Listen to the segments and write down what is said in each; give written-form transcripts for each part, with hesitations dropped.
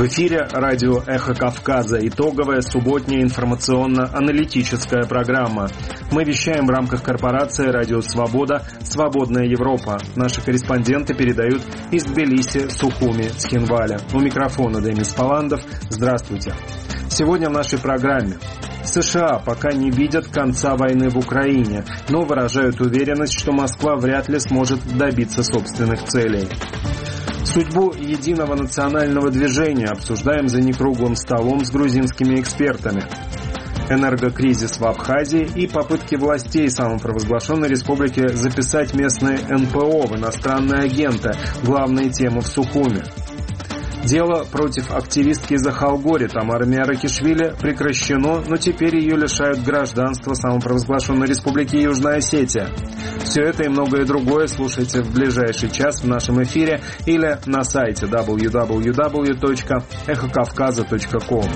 В эфире радио «Эхо Кавказа». Итоговая субботняя информационно-аналитическая программа. Мы вещаем в рамках корпорации «Радио Свобода. Свободная Европа». Наши корреспонденты передают из Тбилиси, Сухуми, Цхинваля. У микрофона Демис Паландов. Здравствуйте. Сегодня в нашей программе. США пока не видят конца войны в Украине, но выражают уверенность, что Москва вряд ли сможет добиться собственных целей. Судьбу единого национального движения обсуждаем за некруглым столом с грузинскими экспертами. Энергокризис в Абхазии и попытки властей самопровозглашенной республики записать местные НПО в иностранные агенты – главные темы в Сухуми. Дело против активистки из Ахалгори Тамары Миаракишвили прекращено, но теперь ее лишают гражданства самопровозглашенной республики Южная Осетия. Все это и многое другое слушайте в ближайший час в нашем эфире или на сайте www.эхокавказа.ком.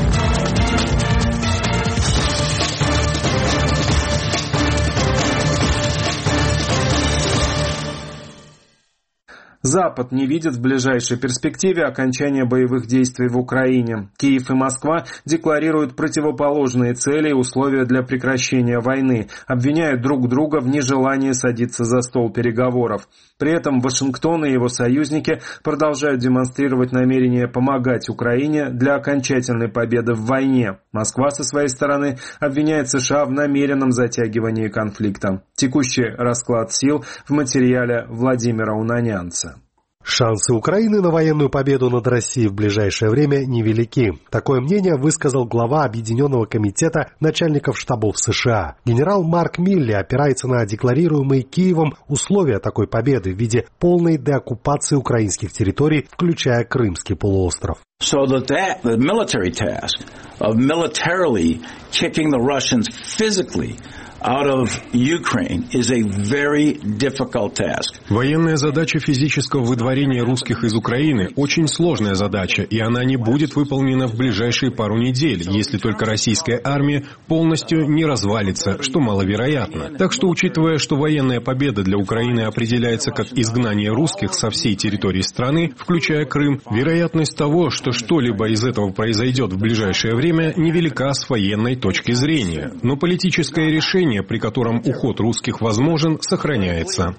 Запад не видит в ближайшей перспективе окончания боевых действий в Украине. Киев и Москва декларируют противоположные цели и условия для прекращения войны, обвиняют друг друга в нежелании садиться за стол переговоров. При этом Вашингтон и его союзники продолжают демонстрировать намерение помогать Украине для окончательной победы в войне. Москва со своей стороны обвиняет США в намеренном затягивании конфликта. Текущий расклад сил в материале Владимира Унанянца. Шансы Украины на военную победу над Россией в ближайшее время невелики. Такое мнение высказал глава Объединенного комитета начальников штабов США. Генерал Марк Милли опирается на декларируемые Киевом условия такой победы в виде полной деоккупации украинских территорий, включая Крымский полуостров. So the military task of militarily kicking the Russians physically out of Ukraine is a very difficult task. Военная задача физического выдворения русских из Украины очень сложная задача, и она не будет выполнена в ближайшие пару недель, если только российская армия полностью не развалится, что маловероятно. Так что, учитывая, что военная победа для Украины определяется как изгнание русских со всей территории страны, включая Крым, вероятность того, что что-либо из этого произойдет в ближайшее время, невелика с военной точки зрения. Но политическое решение, при котором уход русских возможен, сохраняется.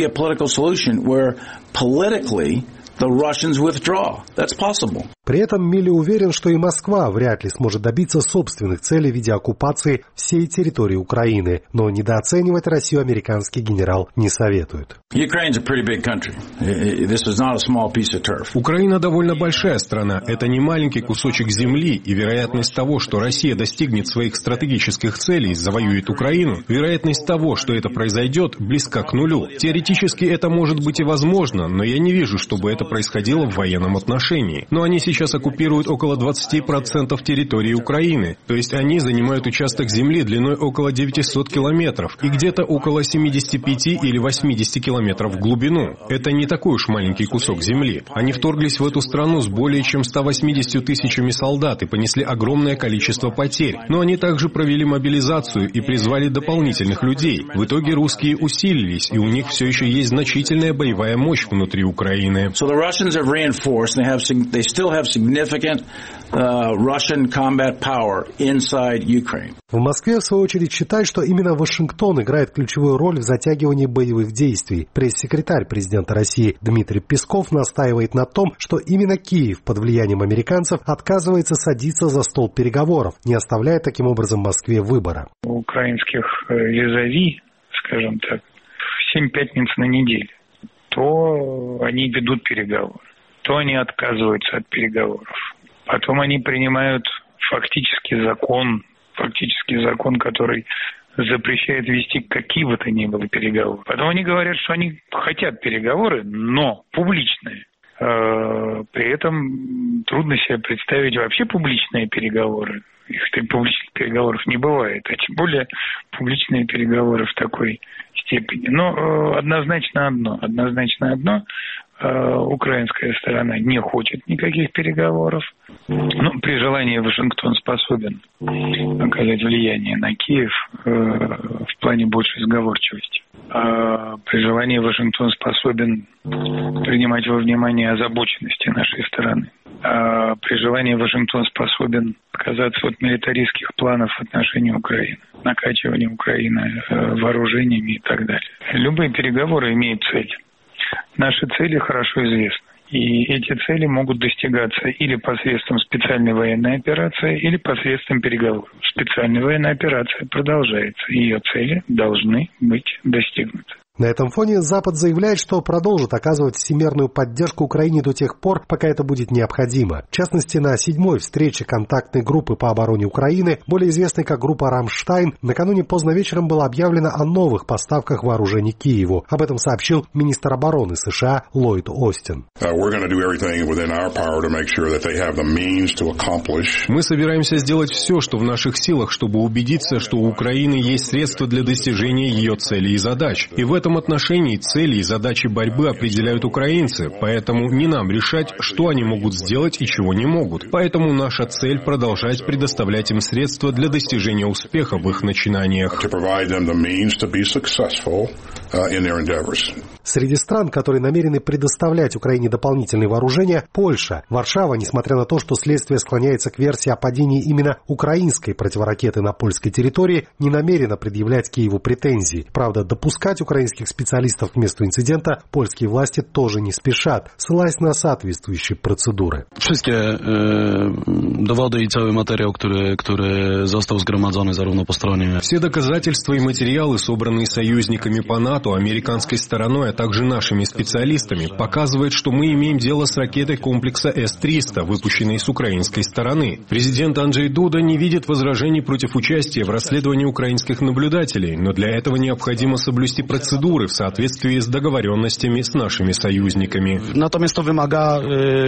The Russians withdraw. That's possible. При этом Милли уверен, что и Москва вряд ли сможет добиться собственных целей в виде оккупации всей территории Украины, но недооценивать Россию американский генерал не советует. Украина довольно большая страна, это не маленький кусочек земли, и вероятность того, что Россия достигнет своих стратегических целей, завоюет Украину, вероятность того, что это произойдет, близка к нулю. Теоретически это может быть и возможно, но я не вижу, чтобы это происходило в военном отношении. Но они сейчас оккупируют около 20% территории Украины. То есть они занимают участок земли длиной около 900 километров и где-то около 75 или 80 километров в глубину. Это не такой уж маленький кусок земли. Они вторглись в эту страну с более чем 180 тысячами солдат и понесли огромное количество потерь. Но они также провели мобилизацию и призвали дополнительных людей. В итоге русские усилились, и у них все еще есть значительная боевая мощь внутри Украины. The Russians have reinforced, and they still have significant Russian combat power inside Ukraine. В Москве, в свою очередь, считают, что именно Вашингтон играет ключевую роль в затягивании боевых действий. Пресс-секретарь президента России Дмитрий Песков настаивает на том, что именно Киев под влиянием американцев отказывается садиться за стол переговоров, не оставляя таким образом Москве выбора. У украинских визави, скажем так, 7 пятниц на неделю. То они ведут переговоры, то они отказываются от переговоров. Потом они принимают фактически закон, который запрещает вести какие бы то ни было переговоры. Потом они говорят, что они хотят переговоры, но публичные. При этом трудно себе представить вообще публичные переговоры. Публичных переговоров не бывает, а тем более публичные переговоры в такой степени. Но однозначно одно, украинская сторона не хочет никаких переговоров. Но при желании Вашингтон способен оказать влияние на Киев в плане большей сговорчивости. А при желании Вашингтон способен принимать во внимание озабоченности нашей стороны. А при желании Вашингтон способен отказаться от милитаристских планов в отношении Украины, накачивания Украины вооружениями и так далее. Любые переговоры имеют цель. Наши цели хорошо известны. И эти цели могут достигаться или посредством специальной военной операции, или посредством переговоров. Специальная военная операция продолжается. Ее цели должны быть достигнуты. На этом фоне Запад заявляет, что продолжит оказывать всемирную поддержку Украине до тех пор, пока это будет необходимо. В частности, на 7-й встрече контактной группы по обороне Украины, более известной как группа «Рамштайн», накануне поздно вечером было объявлено о новых поставках вооружений Киеву. Об этом сообщил министр обороны США Ллойд Остин. Мы собираемся сделать все, что в наших силах, чтобы убедиться, что у Украины есть средства для достижения ее целей и задач. И в этом отношении цели и задачи борьбы определяют украинцы, поэтому не нам решать, что они могут сделать и чего не могут. Поэтому наша цель – продолжать предоставлять им средства для достижения успеха в их начинаниях. Среди стран, которые намерены предоставлять Украине дополнительные вооружения, Польша. Варшава, несмотря на то, что следствие склоняется к версии о падении именно украинской противоракеты на польской территории, не намерена предъявлять Киеву претензий. Правда, допускать украинских специалистов к месту инцидента польские власти тоже не спешат, ссылаясь на соответствующие процедуры. Wszystkie dowody i cały materiał, który został zgromadzony zarówno po stronie... Все доказательства и материалы, собранные союзниками по НАТО, американской стороной, а также нашими специалистами, показывают, что мы имеем дело с ракетой комплекса С-300, выпущенной с украинской стороны. Президент Анджей Дуда не видит возражений против участия в расследовании украинских наблюдателей, но для этого необходимо соблюсти процедуры в соответствии с договоренностями с нашими союзниками. Natomiast to wymaga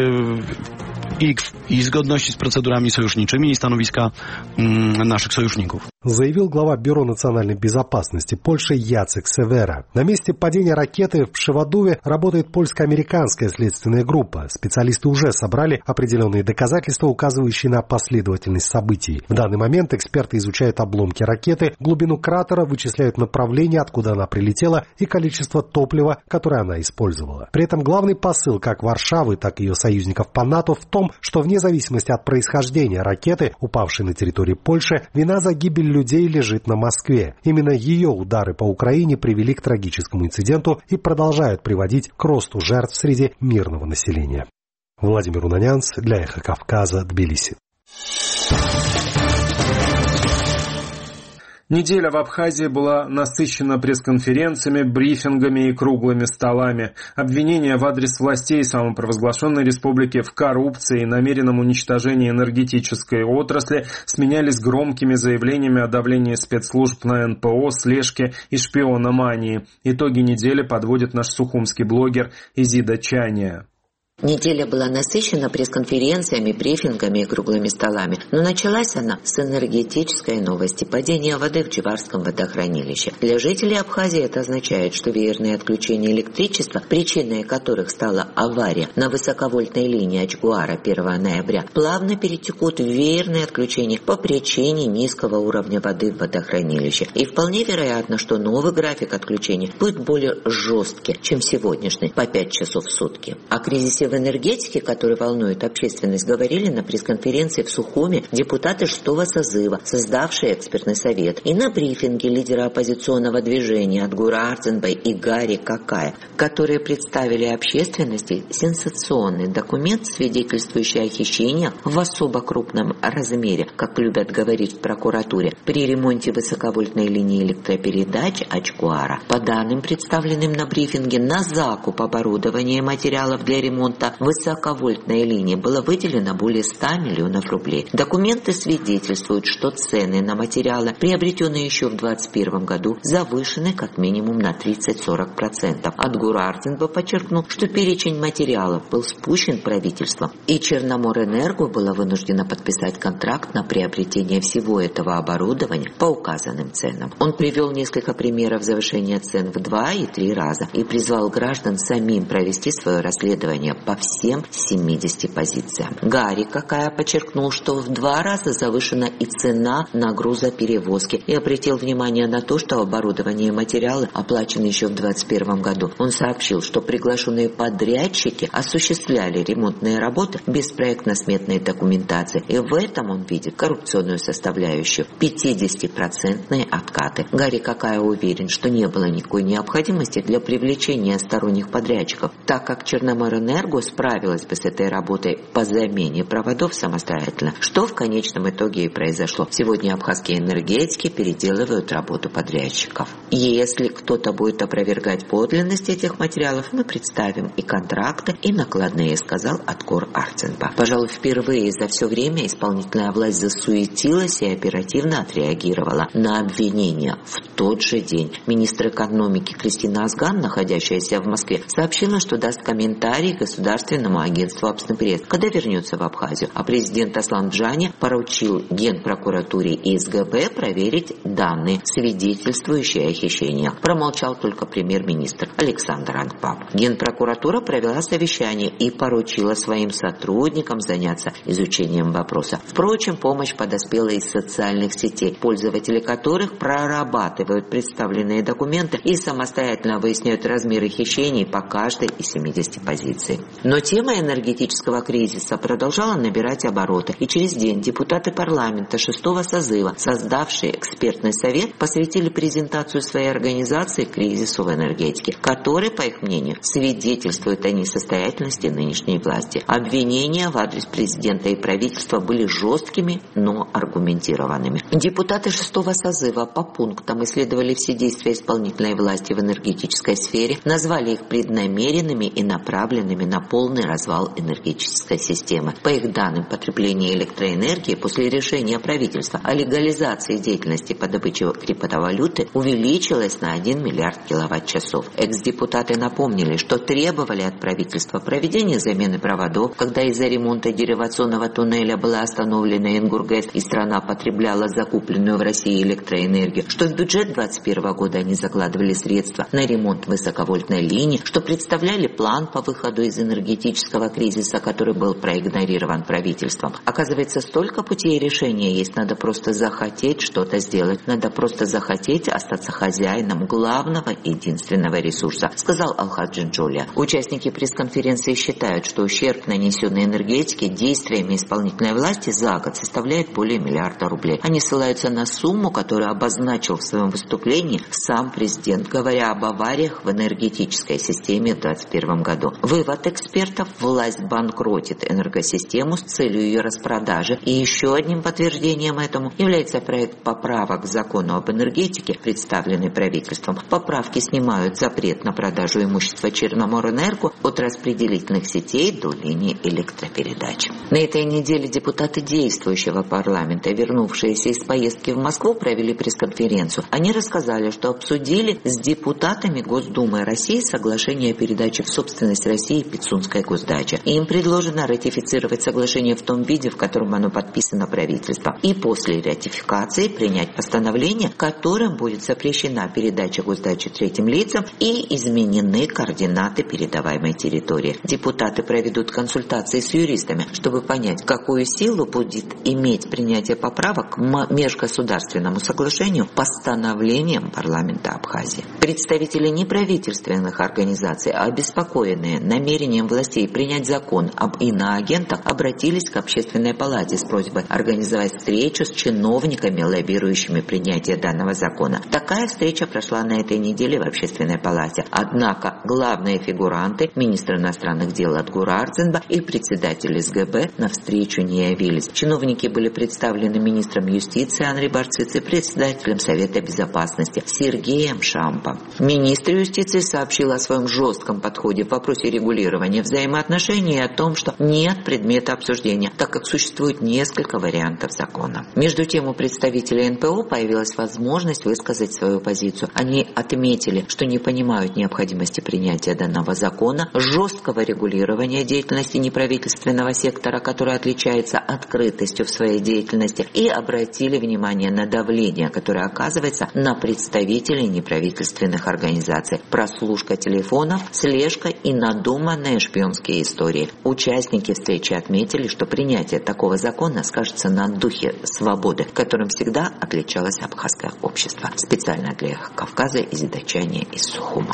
i zgodności z procedurami sojuszniczymi i stanowiska naszych sojuszników. Заявил глава Бюро национальной безопасности Польши Яцек Севера. На месте падения ракеты в Пшеводуве работает польско-американская следственная группа. Специалисты уже собрали определенные доказательства, указывающие на последовательность событий. В данный момент эксперты изучают обломки ракеты, глубину кратера, вычисляют направление, откуда она прилетела, и количество топлива, которое она использовала. При этом главный посыл как Варшавы, так и ее союзников по НАТО в том, что вне зависимости от происхождения ракеты, упавшей на территории Польши, вина за гибель людей лежит на Москве. Именно ее удары по Украине привели к трагическому инциденту и продолжают приводить к росту жертв среди мирного населения. Владимир Унанянц для Эхо Кавказа, Тбилиси. Неделя в Абхазии была насыщена пресс-конференциями, брифингами и круглыми столами. Обвинения в адрес властей самопровозглашенной республики в коррупции и намеренном уничтожении энергетической отрасли сменялись громкими заявлениями о давлении спецслужб на НПО, слежке и шпиономании. Итоги недели подводит наш сухумский блогер Изида Чания. Неделя была насыщена пресс-конференциями, брифингами и круглыми столами, но началась она с энергетической новости – падения воды в Чеварском водохранилище. Для жителей Абхазии это означает, что веерные отключения электричества, причиной которых стала авария на высоковольтной линии Ачгуара 1 ноября, плавно перетекут в веерные отключения по причине низкого уровня воды в водохранилище. И вполне вероятно, что новый график отключений будет более жесткий, чем сегодняшний, по 5 часов в сутки. О кризисе в энергетике, который волнует общественность, говорили на пресс-конференции в Сухуме депутаты 6-го созыва, создавшие экспертный совет, и на брифинге лидера оппозиционного движения Адгура Арзенбай и Гарри Какая, которые представили общественности сенсационный документ, свидетельствующий о хищениях в особо крупном размере, как любят говорить в прокуратуре, при ремонте высоковольтной линии электропередач Ачгуара. По данным, представленным на брифинге, на закуп оборудования и материалов для ремонта высоковольтной линии было выделено более 100 миллионов рублей. Документы свидетельствуют, что цены на материалы, приобретенные еще в 2021 году, завышены как минимум на 30-40%. Адгур Арзенбай подчеркнул, что перечень материалов был спущен правительством, и Черноморэнерго было вынуждено подписать контракт на приобретение всего этого оборудования по указанным ценам. Он привел несколько примеров завышения цен в 2 и 3 раза и призвал граждан самим провести свое расследование по всем 70 позициям. Гарри Какая подчеркнул, что в 2 раза завышена и цена на грузоперевозки, и обратил внимание на то, что оборудование и материалы оплачены еще в 2021 году. Он сообщил, что приглашенные подрядчики осуществляли ремонтные работы без проектно-сметной документации, и в этом он видит коррупционную составляющую. 50% откаты. Гарри Какая уверен, что не было никакой необходимости для привлечения сторонних подрядчиков, так как Черноморэнерго справилась бы с этой работой по замене проводов самостоятельно, что в конечном итоге и произошло. Сегодня абхазские энергетики переделывают работу подрядчиков. Если кто-то будет опровергать подлинность этих материалов, мы представим и контракты, и накладные, сказал Аткор Арценба. Пожалуй, впервые за все время исполнительная власть засуетилась и оперативно отреагировала на обвинения в тот же день. Министр экономики Кристина Азган, находящаяся в Москве, сообщила, что даст комментарий Государственному агентству Апснепресс, когда вернется в Абхазию. А президент Аслан Джани поручил Генпрокуратуре и СГБ проверить данные, свидетельствующие о хищениях. Промолчал только премьер-министр Александр Ангпап. Генпрокуратура провела совещание и поручила своим сотрудникам заняться изучением вопроса. Впрочем, помощь подоспела из социальных сетей, пользователи которых прорабатывают представленные документы и самостоятельно выясняют размеры хищений по каждой из 70 позиций. Но тема энергетического кризиса продолжала набирать обороты, и через день депутаты парламента 6-го созыва, создавшие экспертный совет, посвятили презентацию своей организации кризису в энергетике, который, по их мнению, свидетельствует о несостоятельности нынешней власти. Обвинения в адрес президента и правительства были жесткими, но аргументированными. Депутаты 6-го созыва по пунктам исследовали все действия исполнительной власти в энергетической сфере, назвали их преднамеренными и направленными на полный развал энергетической системы. По их данным, потребление электроэнергии после решения правительства о легализации деятельности по добыче криптовалюты увеличилось на 1 миллиард киловатт-часов. Экс-депутаты напомнили, что требовали от правительства проведения замены проводов, когда из-за ремонта деривационного туннеля была остановлена Ингургэс и страна потребляла закупленную в России электроэнергию, что в бюджет 2021 года они закладывали средства на ремонт высоковольтной линии, что представляли план по выходу из энергетического кризиса, который был проигнорирован правительством. Оказывается, столько путей решения есть, надо просто захотеть что-то сделать, надо просто захотеть остаться хозяином главного и единственного ресурса, сказал Алхат Джинджулия. Участники пресс-конференции считают, что ущерб, нанесенный энергетике действиями исполнительной власти за год, составляет более миллиарда рублей. Они ссылаются на сумму, которую обозначил в своем выступлении сам президент, говоря об авариях в энергетической системе в 2021 году. Вывод экспертов: власть банкротит энергосистему с целью ее распродажи. И еще одним подтверждением этому является проект поправок к закону об энергетике, представленный правительством. Поправки снимают запрет на продажу имущества Черноморэнерго от распределительных сетей до линий электропередач. На этой неделе депутаты действующего парламента, вернувшиеся из поездки в Москву, провели пресс-конференцию. Они рассказали, что обсудили с депутатами Госдумы России соглашение о передаче в собственность России Пицунской госдачи. И им предложено ратифицировать соглашение в том виде, в котором оно подписано правительством. И после ратификации принять постановление, которым будет запрещена передача госдачи третьим лицам и изменены координаты передаваемой территории. Депутаты проведут консультации с юристами, чтобы понять, какую силу будет иметь принятие поправок к межгосударственному соглашению постановлением парламента Абхазии. Представители неправительственных организаций, обеспокоенные намерением властей принять закон об иноагентах, обратились к Общественной палате с просьбой организовать встречу с чиновниками, лоббирующими принятие данного закона. Такая встреча прошла на этой неделе в Общественной палате. Однако главные фигуранты, министр иностранных дел Аткор Арценба и председатель СГБ, на встречу не явились. Чиновники были представлены министром юстиции Анри Барциц и председателем Совета безопасности Сергеем Шампом. Министр юстиции сообщил о своем жестком подходе в вопросе регулирования взаимоотношений и о том, что нет предмета обсуждения, так как существует несколько вариантов закона. Между тем, у представителей НПО появилась возможность высказать свою позицию. Они отметили, что не понимают необходимости принятия данного закона, жесткого регулирования деятельности неправительственного сектора, который отличается открытостью в своей деятельности, и обратили внимание на давление, которое оказывается на представителей неправительственных организаций. Прослушка телефонов, слежка и надуманные различные шпионские истории. Участники встречи отметили, что принятие такого закона скажется на духе свободы, которым всегда отличалось абхазское общество. Специально для Кавказа из Дачания из Сухума.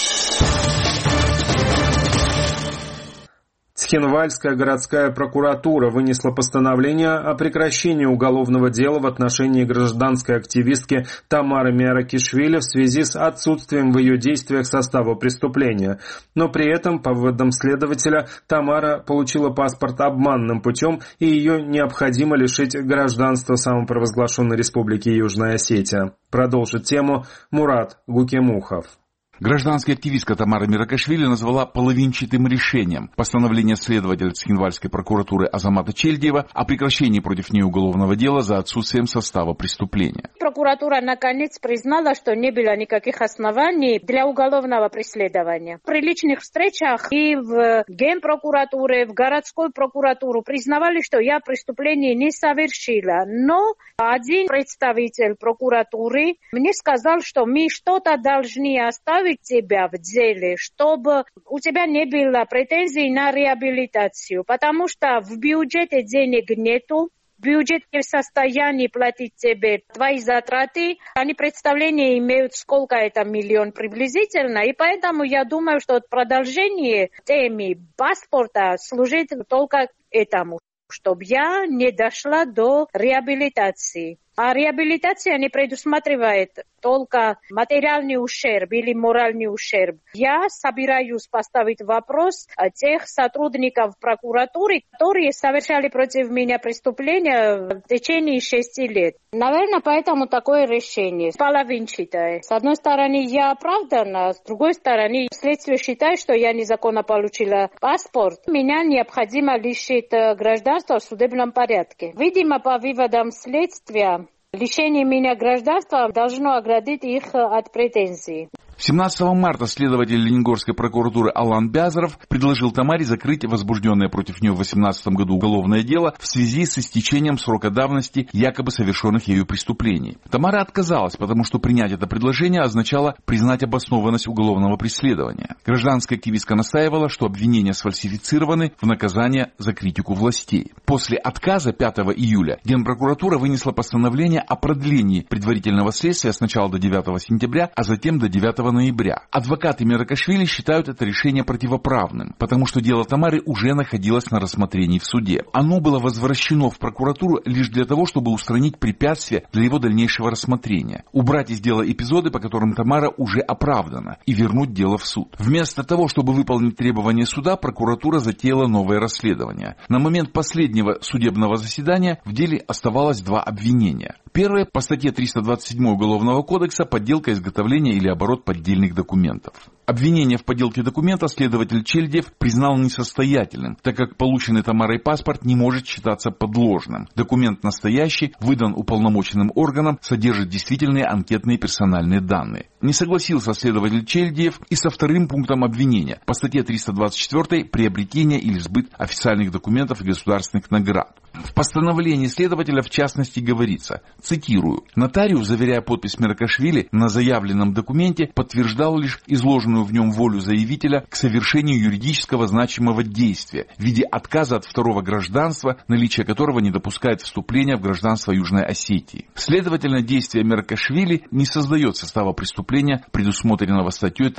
Цхинвальская городская прокуратура вынесла постановление о прекращении уголовного дела в отношении гражданской активистки Тамары Миаракишвили в связи с отсутствием в ее действиях состава преступления. Но при этом, по выводам следователя, Тамара получила паспорт обманным путем, и ее необходимо лишить гражданства самопровозглашенной республики Южная Осетия. Продолжит тему Мурат Гукемухов. Гражданская активистка Тамара Миаракишвили назвала половинчатым решением постановление следователя Цхинвальской прокуратуры Азамата Чельдиева о прекращении против нее уголовного дела за отсутствием состава преступления. Прокуратура наконец признала, что не было никаких оснований для уголовного преследования. При личных встречах и в Генпрокуратуре, в городской прокуратуру признавали, что я преступление не совершила. Но один представитель прокуратуры мне сказал, что мы что-то должны оставить тебя в деле, чтобы у тебя не было претензий на реабилитацию, потому что в бюджете денег нету, бюджет не в состоянии платить тебе твои затраты, они представления имеют, сколько это миллион приблизительно, и поэтому я думаю, что продолжение темы паспорта служит только этому, чтобы я не дошла до реабилитации. А реабилитация не предусматривает только материальный ущерб или моральный ущерб. Я собираюсь поставить вопрос тех сотрудников прокуратуры, которые совершали против меня преступления в течение 6 лет. Наверное, поэтому такое решение половинчатое. С одной стороны, я оправдана, с другой стороны, следствие считает, что я незаконно получила паспорт. Меня необходимо лишить гражданства в судебном порядке. Видимо, по выводам следствия, лишение меня гражданства должно оградить их от претензий. 17 марта следователь Ленингорской прокуратуры Алан Бязаров предложил Тамаре закрыть возбужденное против нее в 2018 году уголовное дело в связи с истечением срока давности якобы совершенных ею преступлений. Тамара отказалась, потому что принять это предложение означало признать обоснованность уголовного преследования. Гражданская активистка настаивала, что обвинения сфальсифицированы в наказание за критику властей. После отказа 5 июля Генпрокуратура вынесла постановление о продлении предварительного следствия сначала до 9 сентября, а затем до 9 ноября. Адвокаты Миаракишвили считают это решение противоправным, потому что дело Тамары уже находилось на рассмотрении в суде. Оно было возвращено в прокуратуру лишь для того, чтобы устранить препятствия для его дальнейшего рассмотрения, убрать из дела эпизоды, по которым Тамара уже оправдана, и вернуть дело в суд. Вместо того, чтобы выполнить требования суда, прокуратура затеяла новое расследование. На момент последнего судебного заседания в деле оставалось 2 обвинения. Первое по статье 327 Уголовного кодекса «Подделка, изготовление или оборот поддельных документов». Обвинение в подделке документа следователь Чельдиев признал несостоятельным, так как полученный Тамарой паспорт не может считаться подложным. Документ настоящий, выдан уполномоченным органом, содержит действительные анкетные персональные данные. Не согласился следователь Чельдиев и со вторым пунктом обвинения по статье 324 «Приобретение или сбыт официальных документов и государственных наград». В постановлении следователя в частности говорится, цитирую, «Нотариус, заверяя подпись Миаракишвили на заявленном документе, подтверждал лишь изложенную в нем волю заявителя к совершению юридического значимого действия в виде отказа от второго гражданства, наличие которого не допускает вступления в гражданство Южной Осетии. Следовательно, действие Миаракишвили не создает состава преступления, предусмотренного статьей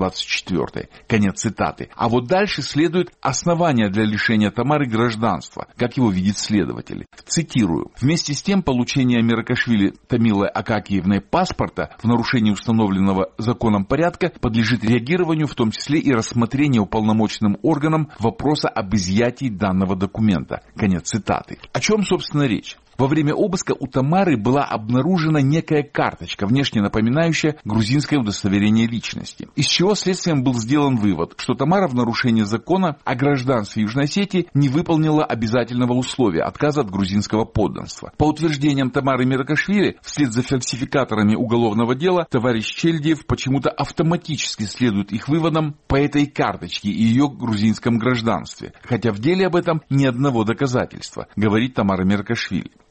324». Конец цитаты. А вот дальше следует основание для лишения Тамары гражданства, как его видит следователь. Цитирую. «Вместе с тем, получение Миаракишвили Тамилой Акакиевной паспорта в нарушении установленного законом порядка подлежит реагированию, в том числе и рассмотрению уполномоченным органом вопроса об изъятии данного документа». Конец цитаты. О чем, собственно, речь? Во время обыска у Тамары была обнаружена некая карточка, внешне напоминающая грузинское удостоверение личности. Из чего следствием был сделан вывод, что Тамара в нарушении закона о гражданстве Южной Осетии не выполнила обязательного условия отказа от грузинского подданства. По утверждениям Тамары Миаракишвили, вслед за фальсификаторами уголовного дела, товарищ Чельдиев почему-то автоматически следует их выводам по этой карточке и ее грузинском гражданстве, хотя в деле об этом ни одного доказательства, говорит Тамара Миаракишвили.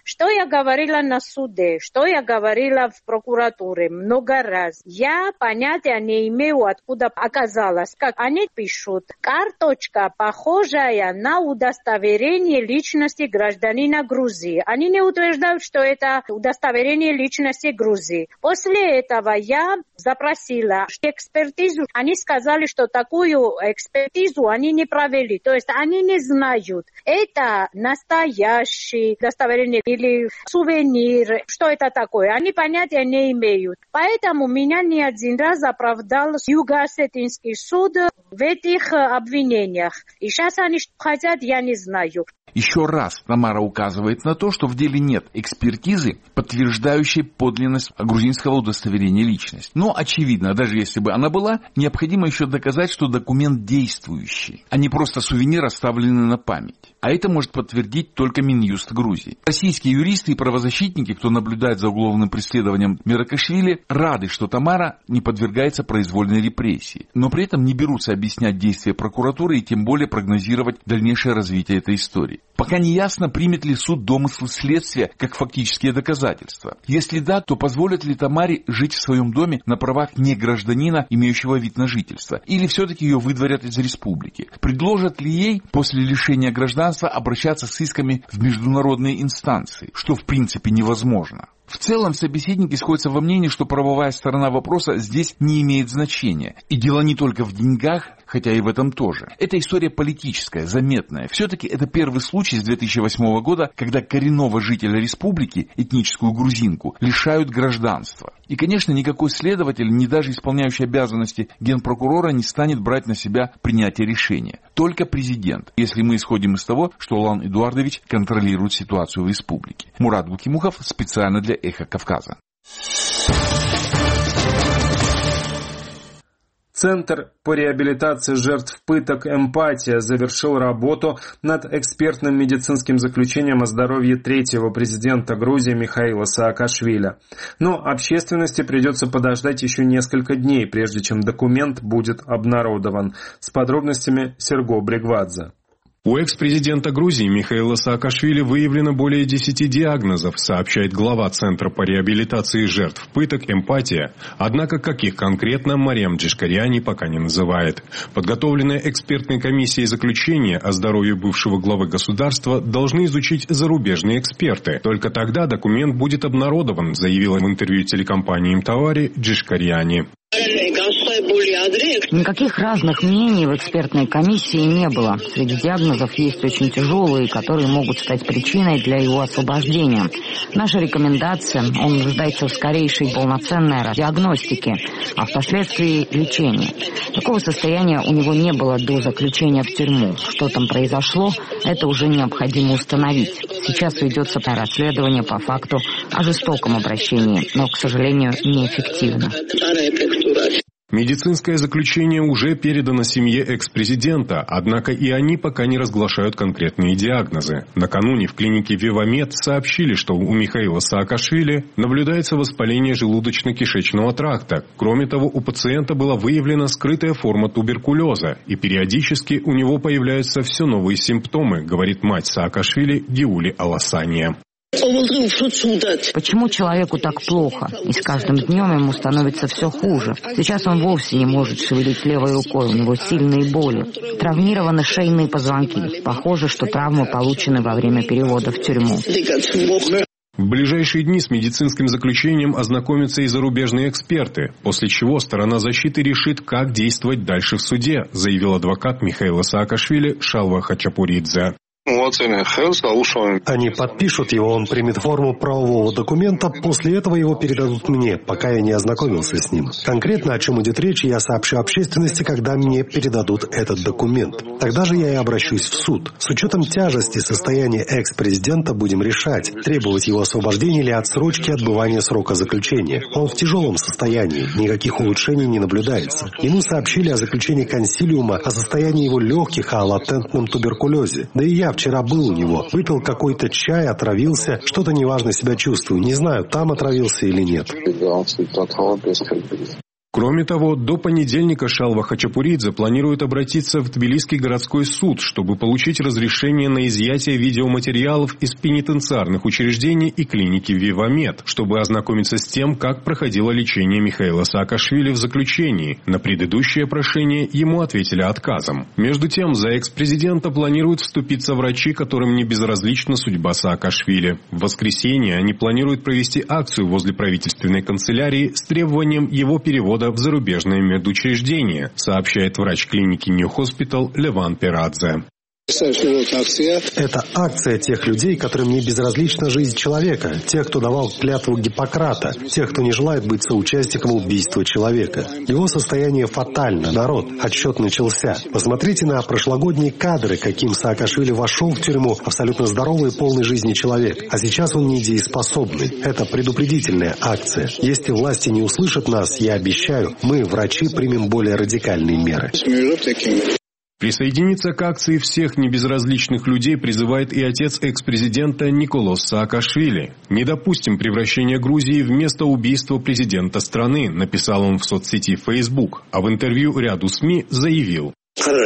Что я говорила на суде, что я говорила в прокуратуре много раз. Я понятия не имею, откуда оказалось. Как они пишут, карточка, похожая на удостоверение личности гражданина Грузии. Они не утверждают, что это удостоверение личности Грузии. После этого я запросила экспертизу. Они сказали, что такую экспертизу они не провели. То есть они не знают, это настоящее удостоверение или сувенир, что это такое. Они понятия не имеют. Поэтому меня не один раз оправдал Юго-Осетинский суд в этих обвинениях. И сейчас они что хотят, я не знаю. Еще раз Тамара указывает на то, что в деле нет экспертизы, подтверждающей подлинность грузинского удостоверения личности. Но, очевидно, даже если бы она была, необходимо еще доказать, что документ действующий, а не просто сувенир, оставленный на память. А это может подтвердить только Минюст Грузии. Российские юристы и правозащитники, кто наблюдает за уголовным преследованием Миракашвили, рады, что Тамара не подвергается произвольной репрессии, но при этом не берутся объяснять действия прокуратуры и тем более прогнозировать дальнейшее развитие этой истории. Пока не ясно, примет ли суд домыслы следствия как фактические доказательства. Если да, то позволят ли Тамаре жить в своем доме на правах не гражданина, имеющего вид на жительство, или все-таки ее выдворят из республики? Предложат ли ей после лишения гражданства обращаться с исками в международные инстанции, что в принципе невозможно? В целом, собеседники сходятся во мнении, что правовая сторона вопроса здесь не имеет значения. И дело не только в деньгах, хотя и в этом тоже. Это история политическая, заметная. Все-таки это первый случай с 2008 года, когда коренного жителя республики, этническую грузинку, лишают гражданства. И, конечно, никакой следователь, ни даже исполняющий обязанности генпрокурора, не станет брать на себя принятие решения. Только президент, если мы исходим из того, что Улан Эдуардович контролирует ситуацию в республике. Мурат Гукимухов специально для «Эхо Кавказа». Центр по реабилитации жертв пыток «Эмпатия» завершил работу над экспертным медицинским заключением о здоровье третьего президента Грузии Михаила Саакашвили. Но общественности придется подождать еще несколько дней, прежде чем документ будет обнародован. С подробностями Серго Бригвадзе. У экс-президента Грузии Михаила Саакашвили выявлено более 10 диагнозов, сообщает глава Центра по реабилитации жертв пыток «Эмпатия». Однако каких конкретно, Мариам Джишкаряни пока не называет. Подготовленное экспертной комиссией заключение о здоровье бывшего главы государства должны изучить зарубежные эксперты. Только тогда документ будет обнародован, заявила в интервью телекомпании «Мтавари» Джишкаряни. Никаких разных мнений в экспертной комиссии не было. Среди диагнозов есть очень тяжелые, которые могут стать причиной для его освобождения. Наша рекомендация – он нуждается в скорейшей полноценной диагностике, а впоследствии лечении. Такого состояния у него не было до заключения в тюрьму. Что там произошло, это уже необходимо установить. Сейчас ведется расследование по факту о жестоком обращении, но, к сожалению, неэффективно. Медицинское заключение уже передано семье экс-президента, однако и они пока не разглашают конкретные диагнозы. Накануне в клинике «Вивамед» сообщили, что у Михаила Саакашвили наблюдается воспаление желудочно-кишечного тракта. Кроме того, у пациента была выявлена скрытая форма туберкулеза, и периодически у него появляются все новые симптомы, говорит мать Саакашвили Гиули Аласания. Почему человеку так плохо? И с каждым днем ему становится все хуже. Сейчас он вовсе не может шевелить левой рукой, у него сильные боли. Травмированы шейные позвонки. Похоже, что травмы получены во время перевода в тюрьму. В ближайшие дни с медицинским заключением ознакомятся и зарубежные эксперты, после чего сторона защиты решит, как действовать дальше в суде, заявил адвокат Михаила Саакашвили Шалва Хачапуридзе. Они подпишут его, он примет форму правового документа, после этого его передадут мне, пока я не ознакомился с ним. Конкретно о чем идет речь, я сообщу общественности, когда мне передадут этот документ. Тогда же я и обращусь в суд. С учетом тяжести состояния экс-президента будем решать, требовать его освобождения или отсрочки отбывания срока заключения. Он в тяжелом состоянии, никаких улучшений не наблюдается. Ему сообщили о заключении консилиума о состоянии его легких, о латентном туберкулезе. Да и я вчера был у него, выпил какой-то чай, отравился, что-то неважно себя чувствую. Не знаю, там отравился или нет. Кроме того, до понедельника Шалва Хачапуридзе планирует обратиться в Тбилисский городской суд, чтобы получить разрешение на изъятие видеоматериалов из пенитенциарных учреждений и клиники Вивамед, чтобы ознакомиться с тем, как проходило лечение Михаила Саакашвили в заключении. На предыдущее прошение ему ответили отказом. Между тем, за экс-президента планируют вступиться врачи, которым не безразлична судьба Саакашвили. В воскресенье они планируют провести акцию возле правительственной канцелярии с требованием его перевода в зарубежное медучреждение, сообщает врач клиники New Hospital Леван Перадзе. Это акция тех людей, которым не безразлична жизнь человека, тех, кто давал клятву Гиппократа, тех, кто не желает быть соучастником убийства человека. Его состояние фатально. Народ, отсчет начался. Посмотрите на прошлогодние кадры, каким Саакашвили вошел в тюрьму, абсолютно здоровый и полный жизни человек. А сейчас он недееспособный. Это предупредительная акция. Если власти не услышат нас, я обещаю, мы, врачи, примем более радикальные меры. Присоединиться к акции всех небезразличных людей призывает и отец экс-президента Николос Саакашвили. «Не допустим превращения Грузии в место убийства президента страны», написал он в соцсети Facebook, а в интервью ряду СМИ заявил: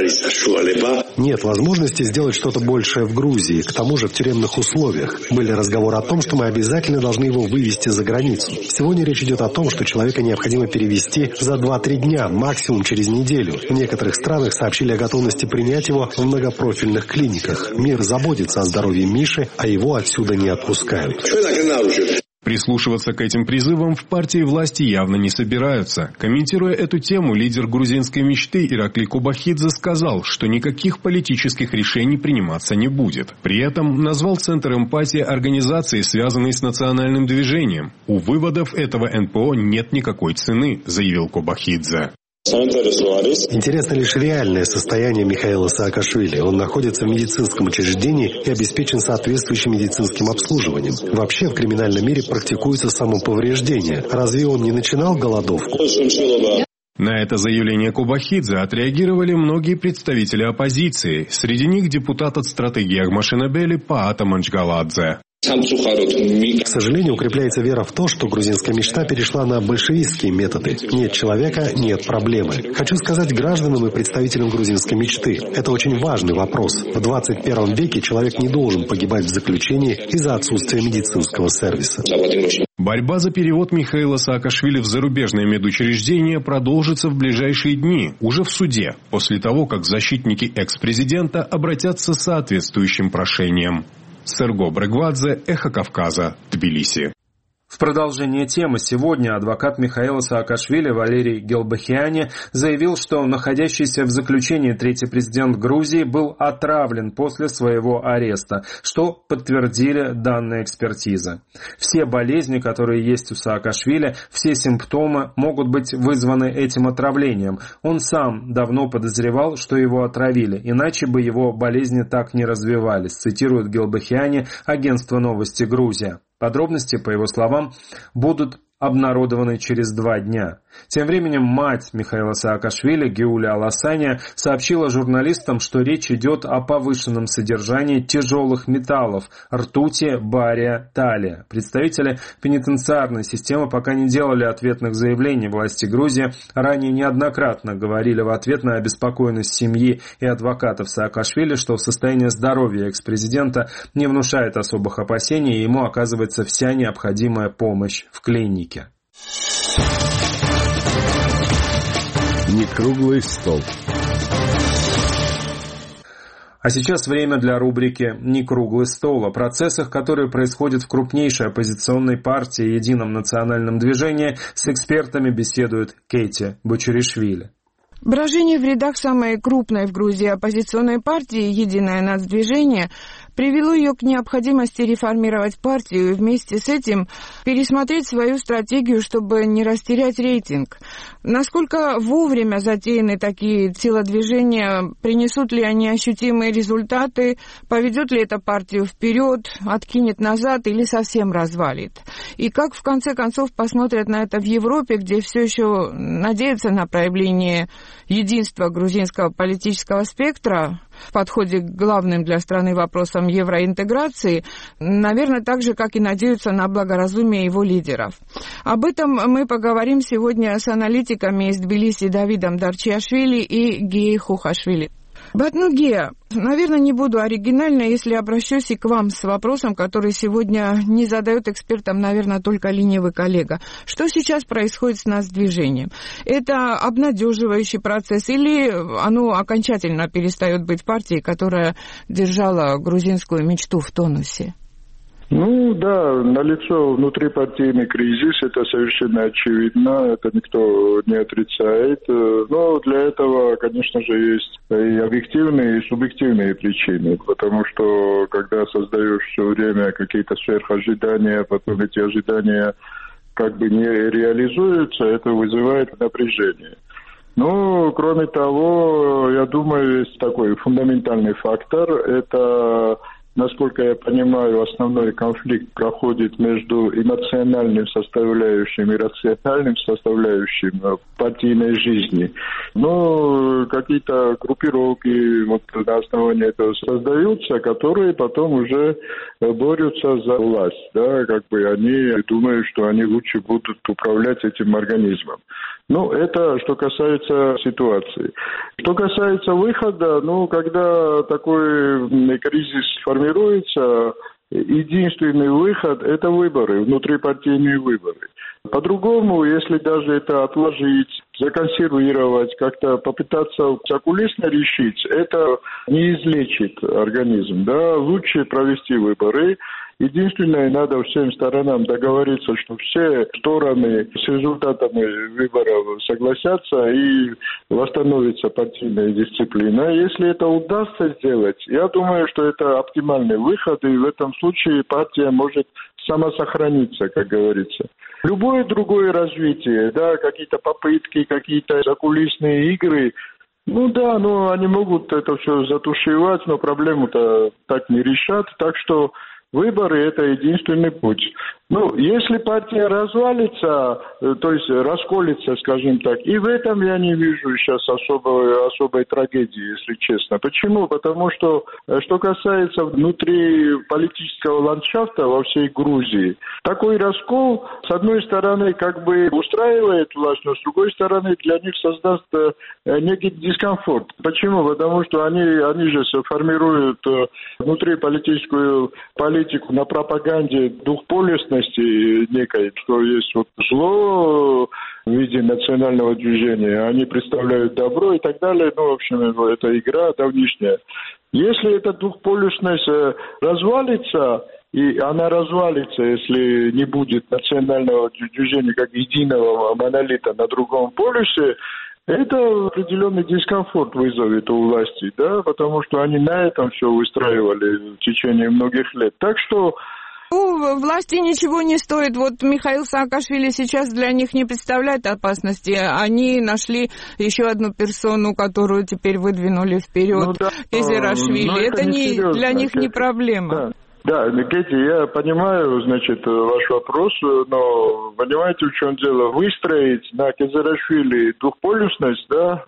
нет возможности сделать что-то большее в Грузии, к тому же в тюремных условиях. Были разговоры о том, что мы обязательно должны его вывести за границу. Сегодня речь идет о том, что человека необходимо перевести за 2-3 дня, максимум через неделю. В некоторых странах сообщили о готовности принять его в многопрофильных клиниках. Мир заботится о здоровье Миши, а его отсюда не отпускают. Прислушиваться к этим призывам в партии власти явно не собираются. Комментируя эту тему, лидер грузинской мечты Иракли Кобахидзе сказал, что никаких политических решений приниматься не будет. При этом назвал Центр эмпатии организацией, связанной с национальным движением. У выводов этого НПО нет никакой цены, заявил Кобахидзе. Интересно лишь реальное состояние Михаила Саакашвили. Он находится в медицинском учреждении и обеспечен соответствующим медицинским обслуживанием. Вообще в криминальном мире практикуется самоповреждение. Разве он не начинал голодовку? На это заявление Кобахидзе отреагировали многие представители оппозиции. Среди них депутат от стратегии Агмашинабели Паата Манчгаладзе. К сожалению, укрепляется вера в то, что грузинская мечта перешла на большевистские методы. Нет человека – нет проблемы. Хочу сказать гражданам и представителям грузинской мечты. Это очень важный вопрос. В 21 веке человек не должен погибать в заключении из-за отсутствия медицинского сервиса. Борьба за перевод Михаила Саакашвили в зарубежное медучреждение продолжится в ближайшие дни, уже в суде, после того, как защитники экс-президента обратятся с соответствующим прошением. Серго Брегвадзе, Эхо Кавказа, Тбилиси. В продолжение темы сегодня адвокат Михаила Саакашвили Валерий Гелбахиани заявил, что находящийся в заключении третий президент Грузии был отравлен после своего ареста, что подтвердили данные экспертизы. Все болезни, которые есть у Саакашвили, все симптомы могут быть вызваны этим отравлением. Он сам давно подозревал, что его отравили, иначе бы его болезни так не развивались, цитирует Гелбахиани агентство «Новости Грузия». Подробности, по его словам, будут обнародованы через 2 дня. Тем временем мать Михаила Саакашвили, Геуля Аласания, сообщила журналистам, что речь идет о повышенном содержании тяжелых металлов – ртути, бария, талия. Представители пенитенциарной системы пока не делали ответных заявлений. Власти Грузии ранее неоднократно говорили в ответ на обеспокоенность семьи и адвокатов Саакашвили, что состояние здоровья экс-президента не внушает особых опасений, и ему оказывается вся необходимая помощь в клинике. Не круглый стол. А сейчас время для рубрики «Не круглый стол» о процессах, которые происходят в крупнейшей оппозиционной партии «Едином национальном движении». С экспертами беседует Кейти Бочаришвили. Брожение в рядах самой крупной в Грузии оппозиционной партии «Единое нацдвижение» привело ее к необходимости реформировать партию и вместе с этим пересмотреть свою стратегию, чтобы не растерять рейтинг. Насколько вовремя затеяны такие телодвижения, принесут ли они ощутимые результаты, поведет ли это партию вперед, откинет назад или совсем развалит? И как в конце концов посмотрят на это в Европе, где все еще надеются на проявление единства грузинского политического спектра, в подходе к главным для страны вопросам евроинтеграции, наверное, так же, как и надеются на благоразумие его лидеров. Об этом мы поговорим сегодня с аналитиками из Тбилиси Давидом Дарчиашвили и Геей Хухашвили. Гея, наверное, не буду оригинальной, если обращусь и к вам с вопросом, который сегодня не задает экспертам, наверное, только ленивый коллега. Что сейчас происходит с нацдвижением? Это обнадеживающий процесс или оно окончательно перестает быть партией, которая держала грузинскую мечту в тонусе? Да, налицо внутрипартийный кризис, это совершенно очевидно, это никто не отрицает. Но для этого, конечно же, есть и объективные, и субъективные причины, потому что, когда создаешь все время какие-то сверхожидания, потом эти ожидания как бы не реализуются, это вызывает напряжение. Кроме того, я думаю, есть такой фундаментальный фактор, это... Насколько я понимаю, основной конфликт проходит между эмоциональным составляющим и рациональным составляющим партийной жизни. Какие-то группировки на основании этого создаются, которые потом уже борются за власть. Да? Они думают, что они лучше будут управлять этим организмом. Это что касается ситуации. Что касается выхода, когда такой кризис формируется, единственный выход – это выборы, внутрипартийные выборы. По-другому, если даже это отложить, законсервировать, как-то попытаться закулисно решить, это не излечит организм. Да? Лучше провести выборы. Единственное, надо всем сторонам договориться, что все стороны с результатами выборов согласятся и восстановится партийная дисциплина. Если это удастся сделать, я думаю, что это оптимальный выход, и в этом случае партия может самосохраниться, как говорится. Любое другое развитие, какие-то попытки, какие-то закулисные игры, они могут это все затушевать, но проблему-то так не решат, так что выборы – это единственный путь. Если партия развалится, то есть расколется, скажем так, и в этом я не вижу сейчас особой трагедии, если честно. Почему? Потому что касается внутриполитического ландшафта во всей Грузии, такой раскол, с одной стороны, устраивает власть, но с другой стороны, для них создаст некий дискомфорт. Почему? Потому что они же формируют внутриполитическую политику на пропаганде двухполюсности некой, что есть зло в виде национального движения, они представляют добро и так далее. В общем, это игра давнишняя. Если эта двухполюсность развалится, и она развалится, если не будет национального движения как единого монолита на другом полюсе, это определенный дискомфорт вызовет у власти, потому что они на этом все выстраивали в течение многих лет. Так что власти ничего не стоит. Михаил Саакашвили сейчас для них не представляет опасности. Они нашли еще одну персону, которую теперь выдвинули вперед. Эзерашвили. Это для них не проблема. Да, Гети, я понимаю, ваш вопрос, но понимаете, в чем дело? Выстроить на Эзерашвили двухполюсность,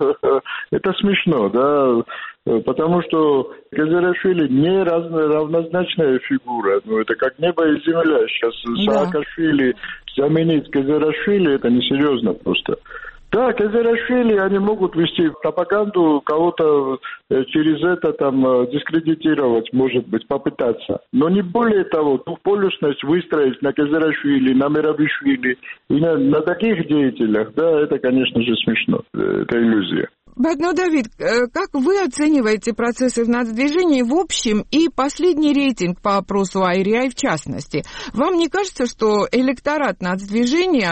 это смешно, потому что Эзерашвили не равнозначная фигура, это как небо и земля. Сейчас Саакашвили заменить Эзерашвили, это несерьезно просто. Да, Эзерашвили, они могут вести пропаганду, кого-то через это дискредитировать, может быть, попытаться. Но не более того, двухполюсность выстроить на Эзерашвили, на Мерабишвили и на таких деятелях, это, конечно же, смешно. Это иллюзия. Давид, как вы оцениваете процессы в нацдвижении в общем и последний рейтинг по опросу АйРиАй в частности? Вам не кажется, что электорат нацдвижения,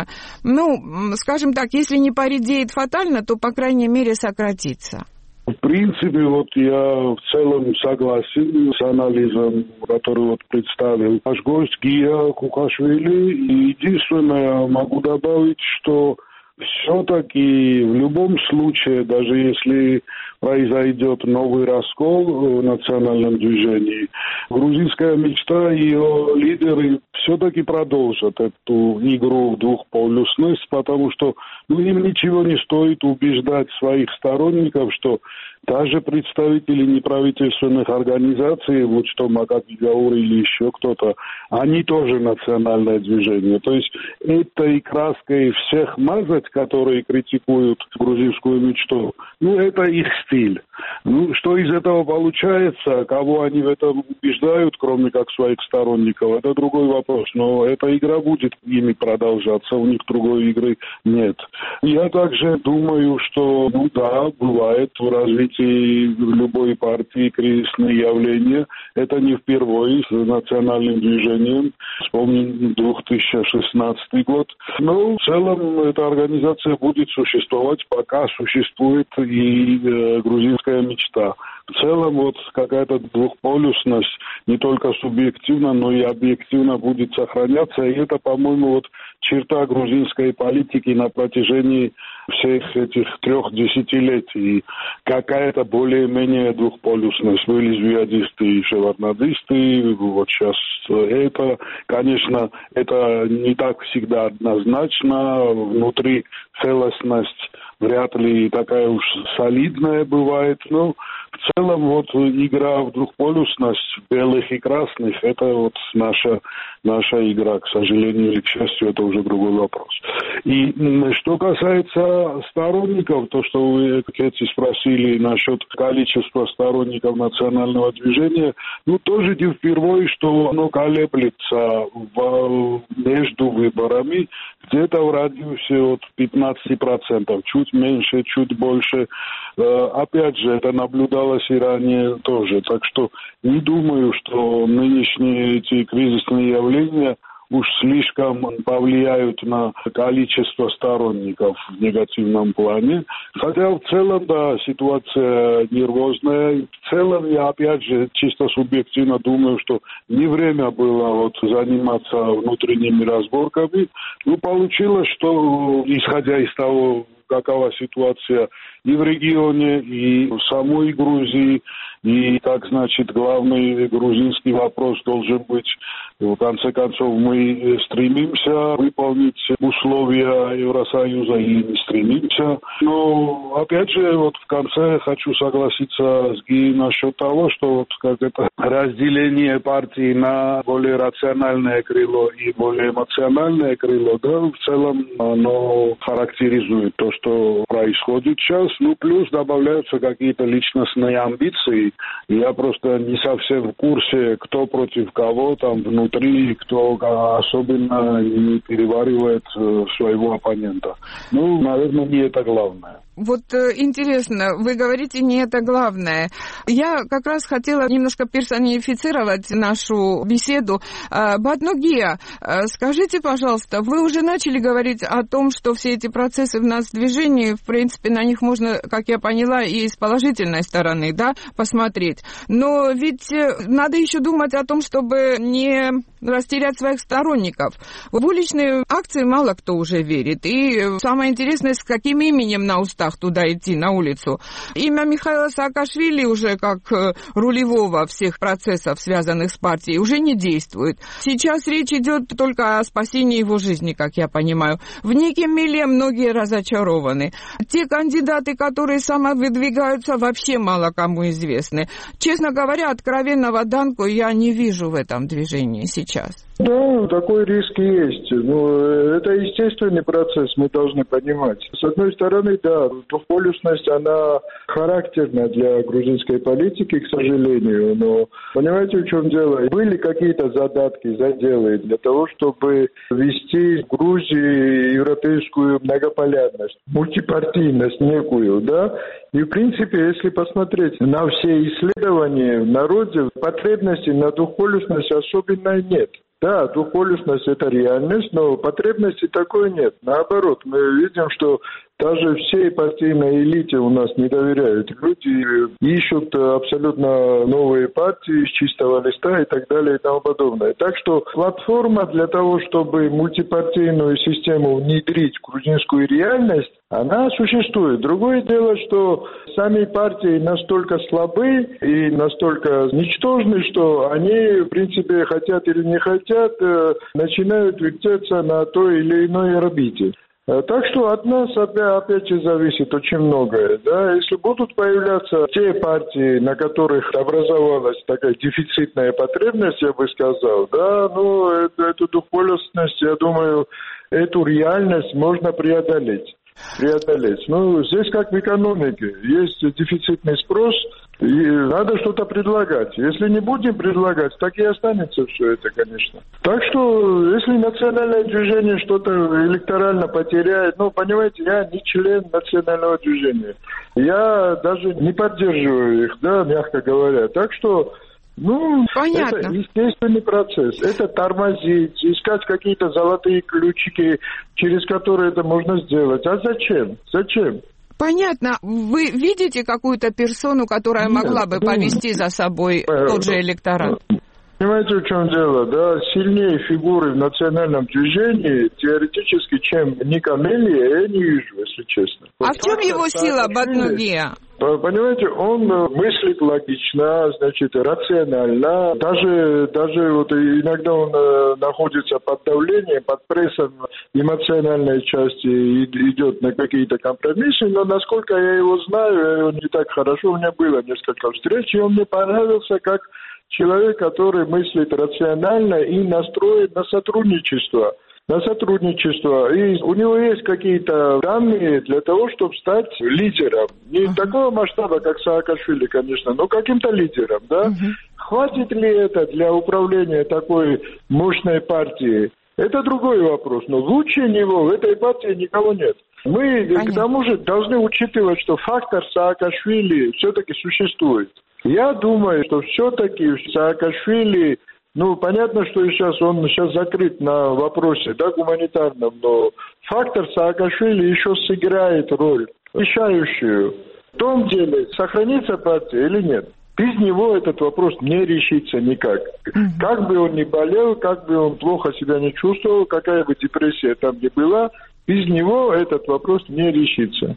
скажем так, если не поредеет фатально, то, по крайней мере, сократится? В принципе, я в целом согласен с анализом, который представил наш гость Гия Хухашвили. И единственное, могу добавить, что все-таки в любом случае, даже если произойдет новый раскол в национальном движении, грузинская мечта и ее лидеры все-таки продолжат эту игру в двухполюсность, потому что им ничего не стоит убеждать своих сторонников, что даже представители неправительственных организаций, вот что Макаки Гаур или еще кто-то, они тоже национальное движение. То есть этой краской всех мазать, которые критикуют грузинскую мечту, это их стиль. Что из этого получается, кого они в этом убеждают, кроме как своих сторонников, это другой вопрос. Но эта игра будет ими продолжаться, у них другой игры нет. Я также думаю, что, бывает в развитии любой партии кризисные явления. Это не впервые с национальным движением. Вспомним 2016 год. Но в целом эта организация будет существовать, пока существует и грузинская мечта. В целом какая-то двухполюсность не только субъективно, но и объективно будет сохраняться. И это, по-моему, черта грузинской политики на протяжении всех этих 3 десятилетий. Какая-то более-менее двухполюсность. Были звездисты и шеварднадисты. Вот сейчас это, конечно, это не так всегда однозначно. Внутри целостность вряд ли такая уж солидная бывает. Но в целом игра в двухполюсность белых и красных, это наша игра, к сожалению или к счастью, это уже другой вопрос. И что касается сторонников, то, что вы, Кэти, спросили насчет количества сторонников национального движения, тоже не впервые, что оно колеблется между выборами где-то в радиусе 15%, чуть меньше, чуть больше. Опять же, это наблюдалось и ранее тоже. Так что не думаю, что нынешние эти кризисные явления уж слишком повлияют на количество сторонников в негативном плане. Хотя в целом, ситуация нервозная. В целом, я опять же чисто субъективно думаю, что не время было заниматься внутренними разборками. Получилось, что исходя из того, какова ситуация и в регионе, и в самой Грузии, и главный грузинский вопрос должен быть, в конце концов, мы стремимся выполнить условия Евросоюза или не стремимся. Но, опять же, в конце хочу согласиться с Ги насчет того, что это разделение партии на более рациональное крыло и более эмоциональное крыло, в целом оно характеризует то, что происходит сейчас. Плюс добавляются какие-то личностные амбиции. Я просто не совсем в курсе, кто против кого там внутри, кто особенно не переваривает своего оппонента. Наверное, не это главное. Интересно, вы говорите, не это главное. Я как раз хотела немножко персонифицировать нашу беседу. Батнугия, скажите, пожалуйста, вы уже начали говорить о том, что все эти процессы в нас в движении, в принципе, на них можно, как я поняла, и с положительной стороны, посмотреть. Но ведь надо еще думать о том, чтобы не растерять своих сторонников. В уличные акции мало кто уже верит. И самое интересное, с каким именем на устах туда идти, на улицу. Имя Михаила Саакашвили уже как рулевого всех процессов, связанных с партией, уже не действует. Сейчас речь идет только о спасении его жизни, как я понимаю. В некем миле многие разочарованы. Те кандидаты, которые самовыдвигаются, вообще мало кому известны. Честно говоря, откровенного Данку я не вижу в этом движении сейчас. Да, такой риск есть. Это естественный процесс, мы должны понимать. С одной стороны, двухполюсность, она характерна для грузинской политики, к сожалению, но понимаете, в чем дело? Были какие-то задатки, заделы для того, чтобы ввести в Грузии европейскую многополярность, мультипартийность некую, И, в принципе, если посмотреть на все исследования в народе, потребностей на двухполюсность особенно нет. Да, двухполюсность – это реальность, но потребности такой нет. Наоборот, мы видим, что даже всей партийной элите у нас не доверяют. Люди ищут абсолютно новые партии с чистого листа и так далее и тому подобное. Так что платформа для того, чтобы мультипартийную систему внедрить в грузинскую реальность, она существует. Другое дело, что сами партии настолько слабы и настолько ничтожны, что они, в принципе, хотят или не хотят, начинают вертеться на той или иной орбите. Так что от нас опять же зависит очень многое. Да? Если будут появляться те партии, на которых образовалась такая дефицитная потребность, я бы сказал, да, ну, эту двухполюсность, я думаю, эту реальность можно преодолеть. Ну, здесь как в экономике. Есть дефицитный спрос, и надо что-то предлагать. Если не будем предлагать, так и останется все это, конечно. Так что, если национальное движение что-то электорально потеряет, ну, понимаете, я не член национального движения. Я даже не поддерживаю их, да, мягко говоря. Так что, ну, понятно. Это естественный процесс. Это тормозить, искать какие-то золотые ключики, через которые это можно сделать. А зачем? Понятно. Вы видите какую-то персону, которая могла бы повести за собой тот же электорат? Понимаете, в чем дело, да? Сильнее фигуры в национальном движении теоретически, чем Ника Мелли, я не вижу, если честно. А в чем его сила, Батнугия? Понимаете, он мыслит логично, значит, рационально. Даже вот иногда он находится под давлением, под прессом эмоциональной части, идет на какие-то компромиссы, но насколько я его знаю, я его не так хорошо, у меня было несколько встреч, и он мне понравился как человек, который мыслит рационально и настроен на сотрудничество. И у него есть какие-то данные для того, чтобы стать лидером. Не такого масштаба, как Саакашвили, конечно, но каким-то лидером, да? Хватит ли это для управления такой мощной партией? Это другой вопрос. Но лучше него в этой партии никого нет. Мы, к тому же, должны учитывать, что фактор Саакашвили все-таки существует. Я думаю, что все-таки Саакашвили, ну, понятно, что он сейчас закрыт на вопросе, да, гуманитарном, но фактор Саакашвили еще сыграет роль решающую. В том деле, сохранится партия или нет. Без него этот вопрос не решится никак. Как бы он ни болел, как бы он плохо себя не чувствовал, какая бы депрессия там ни была, без него этот вопрос не решится.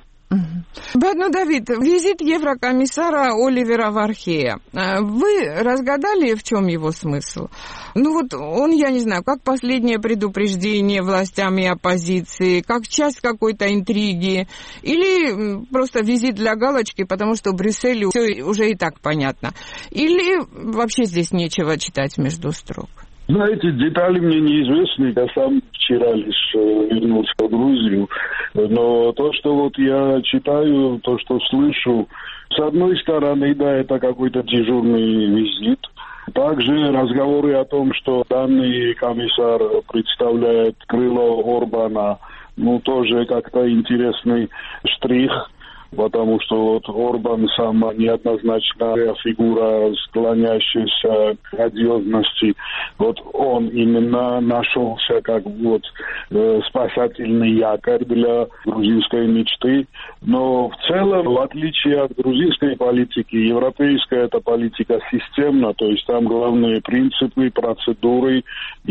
Давид, визит еврокомиссара Оливера Вархея. Вы разгадали, в чем его смысл? Ну вот он, я не знаю, как последнее предупреждение властям и оппозиции, как часть какой-то интриги, или просто визит для галочки, потому что в Брюсселе все уже и так понятно. Или вообще здесь нечего читать между строк? Знаете, детали мне неизвестны, я сам вчера лишь вернулся в Грузию, но то, что вот я читаю, то, что слышу, с одной стороны, да, это какой-то дежурный визит. Также разговоры о том, что данный комиссар представляет крыло Орбана, ну, тоже как-то интересный штрих. Потому что вот Орбан сам неоднозначная фигура, склоняющаяся к одиозности. Вот он именно нашелся как вот спасательный якорь для грузинской мечты. Но в целом, в отличие от грузинской политики, европейская эта политика системна, то есть там главные принципы, процедуры,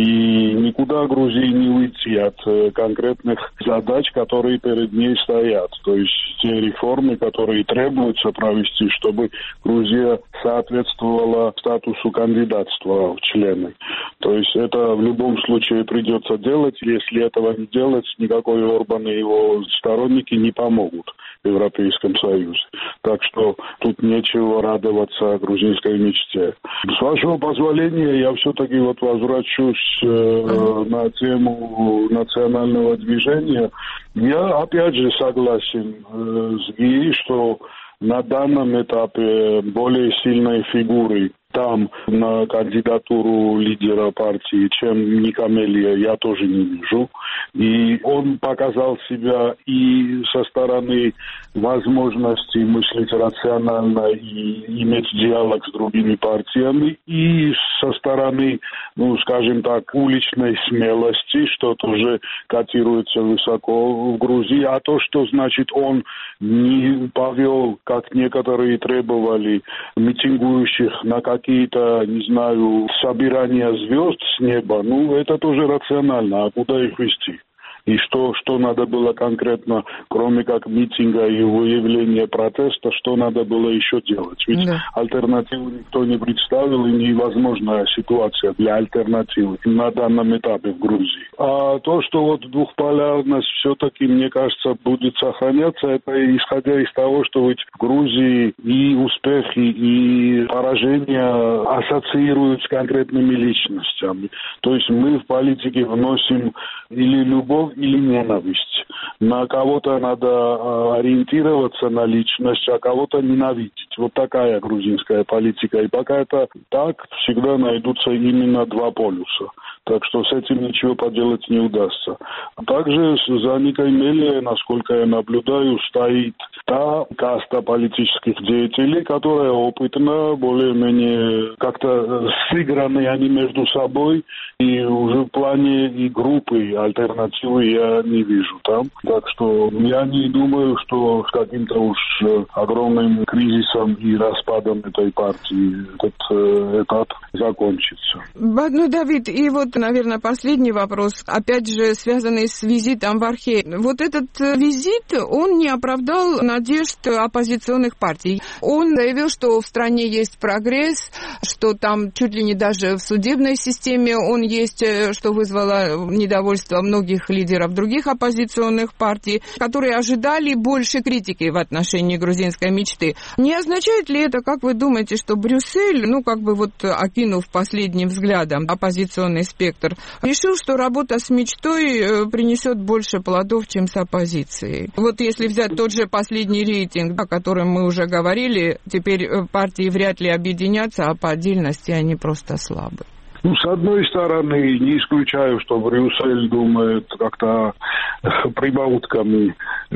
и никуда Грузии не уйти от конкретных задач, которые перед ней стоят. То есть те реформы, которые требуется провести, чтобы Грузия соответствовала статусу кандидатства в члены. То есть это в любом случае придется делать. Если этого не делать, никакой Орбан и его сторонники не помогут в Европейском Союзе. Так что тут нечего радоваться грузинской мечте. С вашего позволения я все-таки вот возвращусь на тему национального движения. Я опять же согласен с Ги, что на данном этапе более сильной фигурой там на кандидатуру лидера партии, чем Ника Мелли, я тоже не вижу. И он показал себя и со стороны возможности мыслить рационально и иметь диалог с другими партиями, и со стороны, ну, скажем так, уличной смелости, что тоже котируется высоко в Грузии. А то, что значит он не повел, как некоторые требовали, митингующих на какие-то, не знаю, собирания звезд с неба, ну, это тоже рационально. А куда их вести? И что надо было конкретно, кроме как митинга и выявления протеста, что надо было еще делать? Ведь альтернативу никто не представил, и невозможная ситуация для альтернативы на данном этапе в Грузии. А то, что вот двухполярность все-таки, мне кажется, будет сохраняться, это исходя из того, что ведь в Грузии и успехи, и поражения ассоциируют с конкретными личностями. То есть мы в политике вносим или любовь, или ненависть. На кого-то надо ориентироваться на личность, а кого-то ненавидеть. Вот такая грузинская политика. И пока это так, всегда найдутся именно два полюса. Так что с этим ничего поделать не удастся. Также за Никой Мелией, насколько я наблюдаю, стоит та каста политических деятелей, которая опытна, более-менее как-то сыграны они между собой. И уже в плане и группы альтернативы я не вижу там. Так что я не думаю, что с каким-то уж огромным кризисом и распадом этой партии этот этап закончится. Давид, и вот, наверное, последний вопрос, опять же, связанный с визитом в Архей. Вот этот визит, он не оправдал надежд оппозиционных партий. Он заявил, что в стране есть прогресс, что там чуть ли не даже в судебной системе он есть, что вызвало недовольство многих лидеров других оппозиционных партий, которые ожидали больше критики в отношении грузинской мечты. Не означает ли это, как вы думаете, что Брюссель, окинув последним взглядом оппозиционный спектр, решил, что работа с мечтой принесет больше плодов, чем с оппозицией? Вот если взять тот же последний рейтинг, о котором мы уже говорили, теперь партии вряд ли объединятся, а по отдельности они просто слабы. С одной стороны, не исключаю, что Брюссель думает как-то прибаутками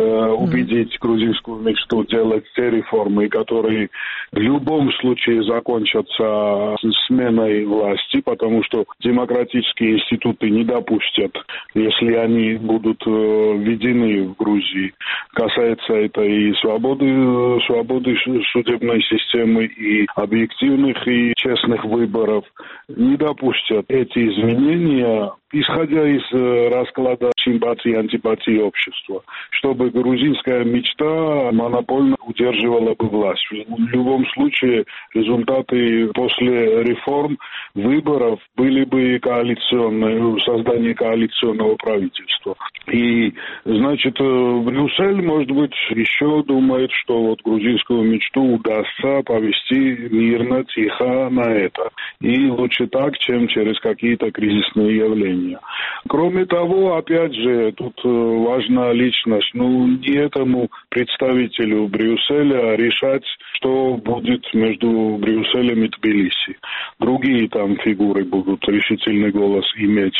убедить грузинскую мечту делать те реформы, которые в любом случае закончатся сменой власти, потому что демократические институты не допустят, если они будут введены в Грузии. Касается это и свободы судебной системы, и объективных и честных выборов. Не допустят эти изменения, исходя из расклада симпатии и антипатии общества, чтобы грузинская мечта монопольно удерживала бы власть. В любом случае результаты после реформ, выборов были бы коалиционные, создание коалиционного правительства. И, значит, Брюссель, может быть, еще думает, что вот грузинскую мечту удастся повести мирно, тихо на это. И лучше так, чем через какие-то кризисные явления. Кроме того, опять же, тут важна личность. Не этому представителю Брюсселя решать, что будет между Брюсселем и Тбилиси. Другие там фигуры будут решительный голос иметь.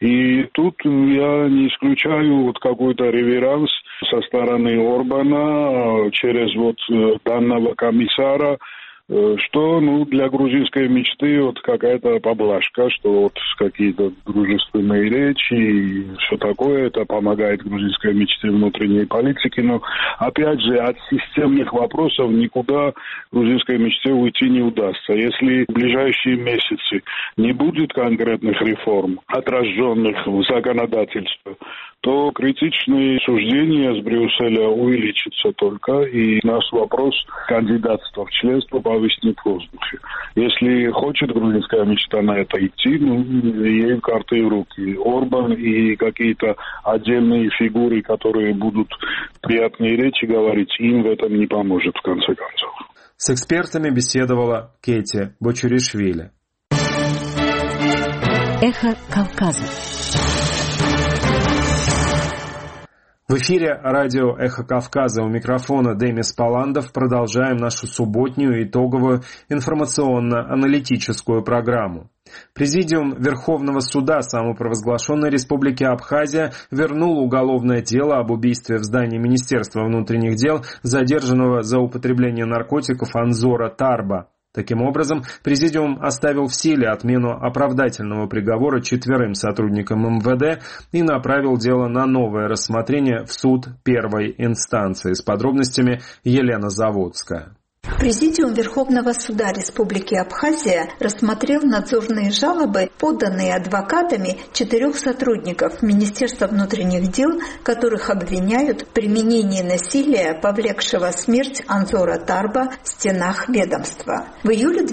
И тут я не исключаю какой-то реверанс со стороны Орбана через данного комиссара, что, для грузинской мечты какая-то поблажка, что какие-то дружественные речи и все такое, это помогает грузинской мечте внутренней политики, но, опять же, от системных вопросов никуда грузинской мечте уйти не удастся. Если в ближайшие месяцы не будет конкретных реформ, отраженных в законодательстве, то критичные суждения с Брюсселя увеличатся только, и наш вопрос кандидатства в членство повиснет в воздухе. Если хочет грузинская мечта на это идти, ей карты в руки. Орбан и какие-то отдельные фигуры, которые будут приятные речи говорить, им в этом не поможет в конце концов. С экспертами беседовала Кети Бочуришвили. Эхо Кавказа. В эфире радио «Эхо Кавказа», у микрофона Демис Паландов. Продолжаем нашу субботнюю итоговую информационно-аналитическую программу. Президиум Верховного суда самопровозглашенной Республики Абхазия вернул уголовное дело об убийстве в здании Министерства внутренних дел задержанного за употребление наркотиков Анзора Тарба. Таким образом, Президиум оставил в силе отмену оправдательного приговора 4 сотрудникам МВД и направил дело на новое рассмотрение в суд первой инстанции. С подробностями Елена Заводская. Президиум Верховного суда Республики Абхазия рассмотрел надзорные жалобы, поданные адвокатами 4 сотрудников Министерства внутренних дел, которых обвиняют в применении насилия, повлекшего смерть Анзора Тарба в стенах ведомства. В июле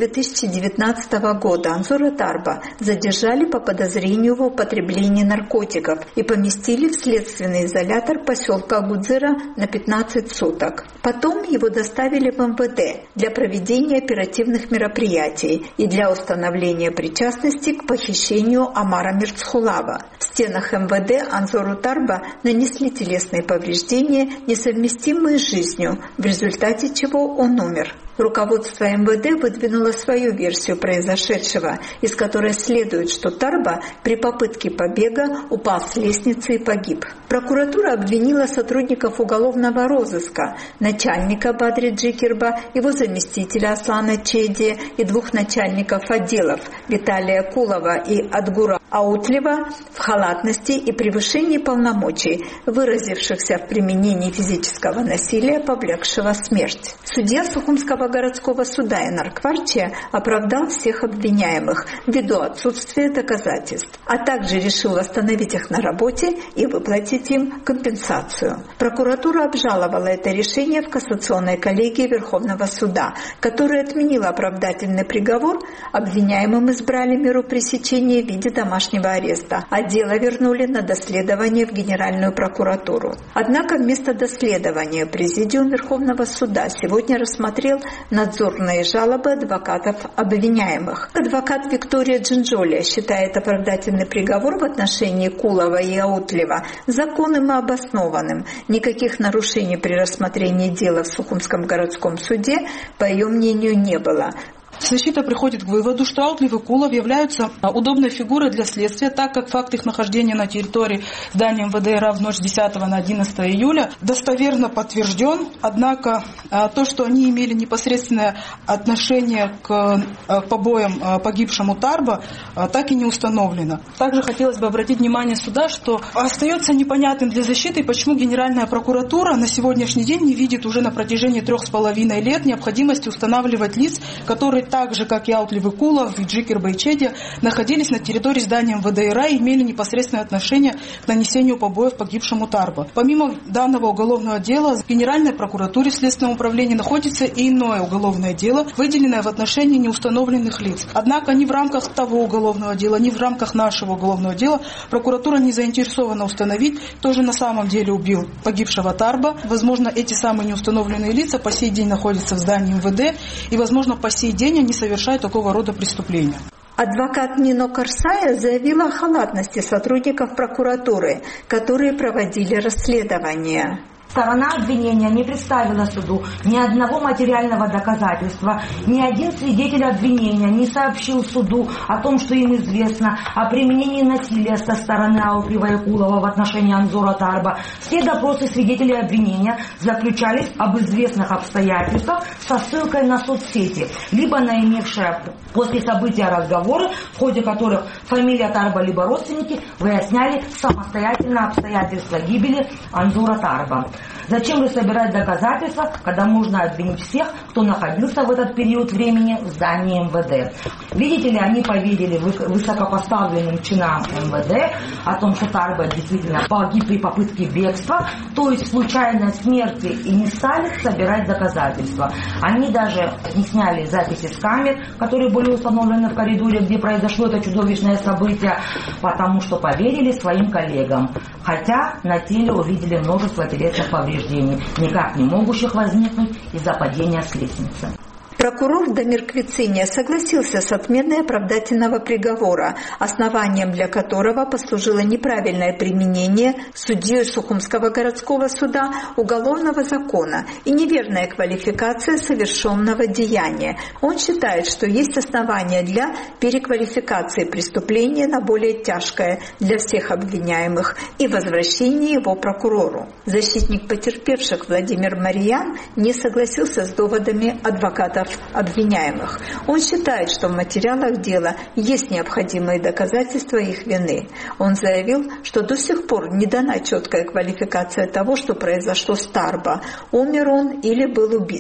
2019 года Анзора Тарба задержали по подозрению в употреблении наркотиков и поместили в следственный изолятор поселка Гудзира на 15 суток. Потом его доставили в МВД для проведения оперативных мероприятий и для установления причастности к похищению Омара Мирцхулава. В стенах МВД Анзору Тарба нанесли телесные повреждения, несовместимые с жизнью, в результате чего он умер. Руководство МВД выдвинуло свою версию произошедшего, из которой следует, что Тарба при попытке побега упал с лестницы и погиб. Прокуратура обвинила сотрудников уголовного розыска, начальника Бадри Джикирба, его заместителя Аслана Чеди и 2 начальников отделов Виталия Кулова и Адгура Аутлева в халатности и превышении полномочий, выразившихся в применении физического насилия, повлекшего смерть. Судья Сухумского городского суда Энар Кварчия оправдал всех обвиняемых ввиду отсутствия доказательств, а также решил восстановить их на работе и выплатить им компенсацию. Прокуратура обжаловала это решение в кассационной коллегии Верховного суда, которая отменила оправдательный приговор. Обвиняемым избрали меру пресечения в виде домашнего ареста, а дело вернули на доследование в Генеральную прокуратуру. Однако вместо доследования Президиум Верховного суда сегодня рассмотрел надзорные жалобы адвокатов обвиняемых. Адвокат Виктория Джинджоли считает оправдательный приговор в отношении Кулова и Аутлева законным и обоснованным. Никаких нарушений при рассмотрении дела в Сухумском городском суде, по ее мнению, не было. Защита приходит к выводу, что Аутлев и Кулов являются удобной фигурой для следствия, так как факт их нахождения на территории здания МВД РА в ночь с 10 на 11 июля достоверно подтвержден. Однако то, что они имели непосредственное отношение к побоям погибшему Тарба, так и не установлено. Также хотелось бы обратить внимание суда, что остается непонятным для защиты, почему Генеральная прокуратура на сегодняшний день не видит уже на протяжении 3,5 лет необходимости устанавливать лиц, которые так же, как и Аутлев и Кулов, и Джикирба и Чеди, находились на территории здания МВД РА и имели непосредственное отношение к нанесению побоев погибшему Тарба. Помимо данного уголовного дела, в Генеральной прокуратуре в Следственном управлении находится и иное уголовное дело, выделенное в отношении неустановленных лиц. Однако ни в рамках того уголовного дела, ни в рамках нашего уголовного дела прокуратура не заинтересована установить, кто же на самом деле убил погибшего Тарба. Возможно, эти самые неустановленные лица по сей день находятся в здании МВД и, возможно, по сей день не совершают такого рода преступления. Адвокат Нино Карсая заявила о халатности сотрудников прокуратуры, которые проводили расследование. Сторона обвинения не представила суду ни одного материального доказательства, ни один свидетель обвинения не сообщил суду о том, что им известно о применении насилия со стороны Аутлева и Кулова в отношении Анзора Тарба. Все допросы свидетелей обвинения заключались об известных обстоятельствах со ссылкой на соцсети, либо на имевшие после события разговоры, в ходе которых фамилия Тарба либо родственники выясняли самостоятельно обстоятельства гибели Анзора Тарба. Зачем же собирать доказательства, когда можно обвинить всех, кто находился в этот период времени в здании МВД? Видите ли, они поверили высокопоставленным чинам МВД о том, что Тарба действительно погиб при попытке бегства, то есть случайной смерти, и не стали собирать доказательства. Они даже не сняли записи с камер, которые были установлены в коридоре, где произошло это чудовищное событие, потому что поверили своим коллегам. Хотя на теле увидели множество телесных повреждений, никак не могущих возникнуть из-за падения с лестницы. Прокурор Дамир Квициния согласился с отменой оправдательного приговора, основанием для которого послужило неправильное применение судьей Сухумского городского суда уголовного закона и неверная квалификация совершенного деяния. Он считает, что есть основания для переквалификации преступления на более тяжкое для всех обвиняемых и возвращения его прокурору. Защитник потерпевших Владимир Мариян не согласился с доводами адвокатов обвиняемых. Он считает, что в материалах дела есть необходимые доказательства их вины. Он заявил, что до сих пор не дана четкая квалификация того, что произошло с Тарба, умер он или был убит.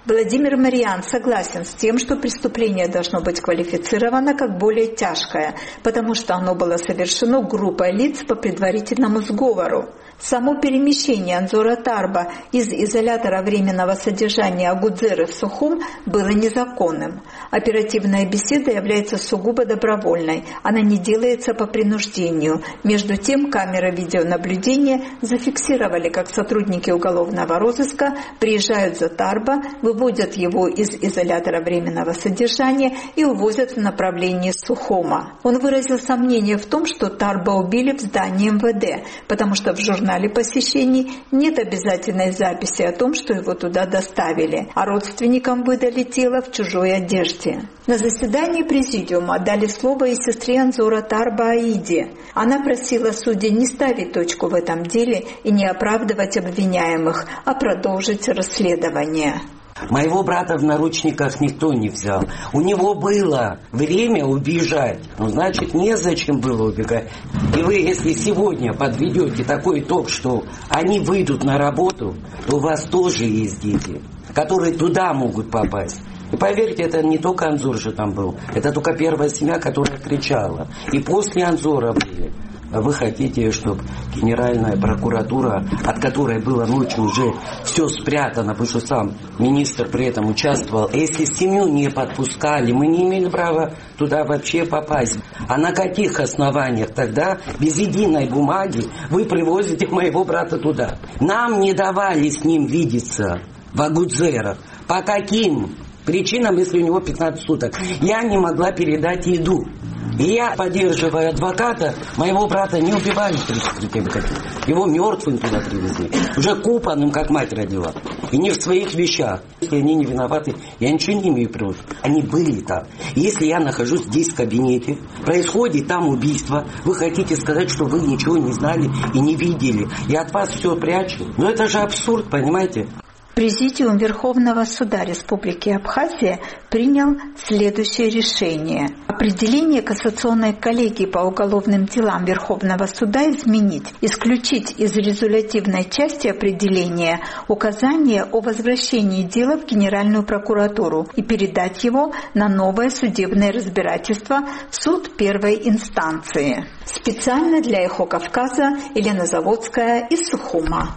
Владимир Марьян согласен с тем, что преступление должно быть квалифицировано как более тяжкое, потому что оно было совершено группой лиц по предварительному сговору. Само перемещение Анзора Тарба из изолятора временного содержания Агудзеры в Сухум было незаконным. Оперативная беседа является сугубо добровольной, она не делается по принуждению. Между тем, камеры видеонаблюдения зафиксировали, как сотрудники уголовного розыска приезжают за Тарба, выводят его из изолятора временного содержания и увозят в направлении Сухума. Он выразил сомнение в том, что Тарба убили в здании МВД, потому что в журнале посещений нет обязательной записи о том, что его туда доставили, а родственникам выдали тело в чужой одежде. На заседании президиума дали слово и сестре Анзора Тарба Аиде. Она просила судей не ставить точку в этом деле и не оправдывать обвиняемых, а продолжить расследование. Моего брата в наручниках никто не взял. У него было время убежать. Ну, значит, незачем было убегать. И вы, если сегодня подведете такой итог, что они выйдут на работу, то у вас тоже есть дети, которые туда могут попасть. И поверьте, это не только Анзор же там был. Это только первая семья, которая кричала. И после Анзора были. Вы хотите, чтобы Генеральная прокуратура, от которой было ночью уже все спрятано, потому что сам министр при этом участвовал, если семью не подпускали, мы не имели права туда вообще попасть. А на каких основаниях тогда, без единой бумаги, вы привозите моего брата туда? Нам не давали с ним видеться в Агудзерах. По каким причинам, если у него 15 суток? Я не могла передать еду. И я, поддерживая адвоката, моего брата не убивали при тем, как его мертвым туда привезли. Уже купанным, как мать родила. И не в своих вещах. Если они не виноваты, я ничего не имею против. Они были там. И если я нахожусь здесь в кабинете, происходит там убийство, вы хотите сказать, что вы ничего не знали и не видели. Я от вас все прячу. Но это же абсурд, понимаете? Президиум Верховного суда Республики Абхазия принял следующее решение. Определение кассационной коллегии по уголовным делам Верховного суда изменить, исключить из резолютивной части определения указание о возвращении дела в Генеральную прокуратуру и передать его на новое судебное разбирательство в суд первой инстанции. Специально для Эхо Кавказа Елена Заводская из Сухума.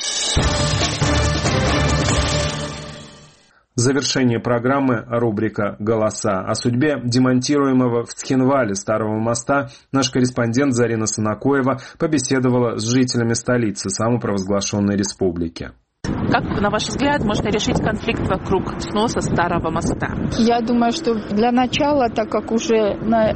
Завершение программы рубрика «Голоса». О судьбе демонтируемого в Цхинвале Старого моста наш корреспондент Зарина Санакоева побеседовала с жителями столицы самопровозглашенной республики. Как, на ваш взгляд, можно решить конфликт вокруг сноса Старого моста? Я думаю, что для начала, так как уже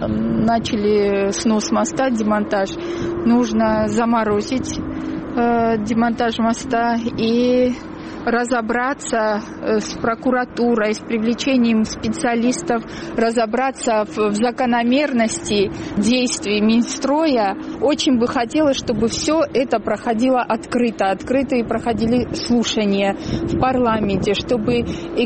начали снос моста, демонтаж, нужно заморозить демонтаж моста и разобраться с прокуратурой, с привлечением специалистов, разобраться в закономерности действий Минстроя. Очень бы хотелось, чтобы все это проходило открыто. Открытые проходили слушания в парламенте, чтобы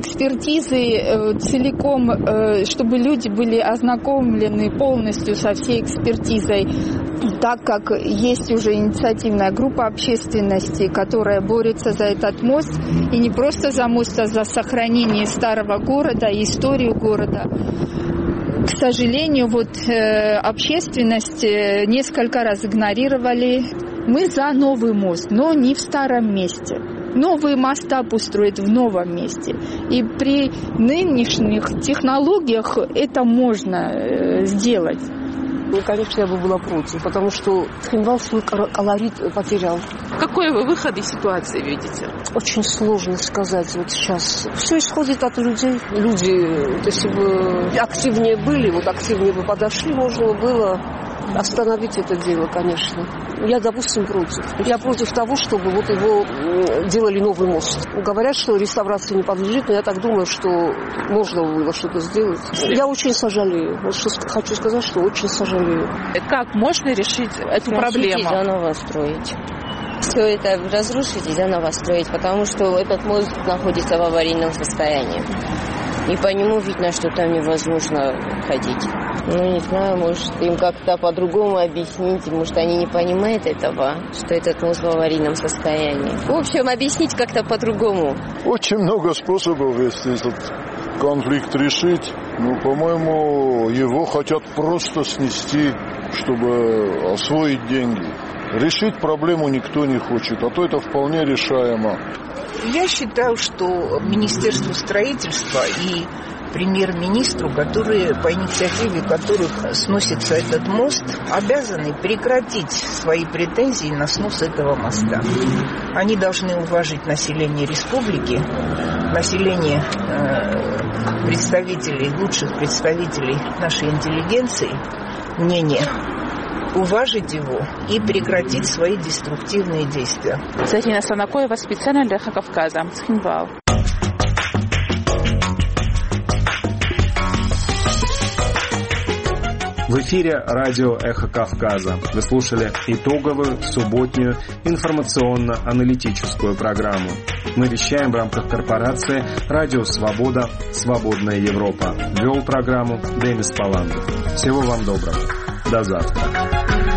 экспертизы целиком, чтобы люди были ознакомлены полностью со всей экспертизой. Так как есть уже инициативная группа общественности, которая борется за этот мост, и не просто за мост, а за сохранение старого города и историю города. К сожалению, общественность несколько раз игнорировали. Мы за новый мост, но не в старом месте. Новые моста пусть строят в новом месте. И при нынешних технологиях это можно сделать. Ну, конечно, я бы была против, потому что Цхинвал свой колорит потерял. Какой вы выход из ситуации видите? Очень сложно сказать вот сейчас. Все исходит от людей. Люди, если бы активнее были, активнее бы подошли, можно было остановить это дело, конечно. Я, допустим, против. Я против того, чтобы его делали новый мост. Говорят, что реставрации не подлежит, но я так думаю, что можно было что-то сделать. Я очень сожалею. Хочу сказать, что очень сожалею. Как можно решить эту проблему? Заново строить. Все это разрушить и заново строить, потому что этот мост находится в аварийном состоянии. И по нему видно, что там невозможно ходить. Ну, не знаю, может, им как-то по-другому объяснить, может, они не понимают этого, что этот мост в аварийном состоянии. В общем, объяснить как-то по-другому. Очень много способов, если этот конфликт решить. Ну, по-моему, его хотят просто снести, чтобы освоить деньги. Решить проблему никто не хочет, а то это вполне решаемо. Я считаю, что Министерству строительства и премьер-министру, которые, по инициативе которых сносится этот мост, обязаны прекратить свои претензии на снос этого моста. Они должны уважить население республики, население представителей, лучших представителей нашей интеллигенции, мнение, уважить его и прекратить свои деструктивные действия. Зарина Санакоева, специально для Эхо Кавказа, Цхинвал. В эфире радио «Эхо Кавказа». Вы слушали итоговую субботнюю информационно-аналитическую программу. Мы вещаем в рамках корпорации «Радио Свобода. Свободная Европа». Вел программу Денис Паландов. Всего вам доброго. До завтра.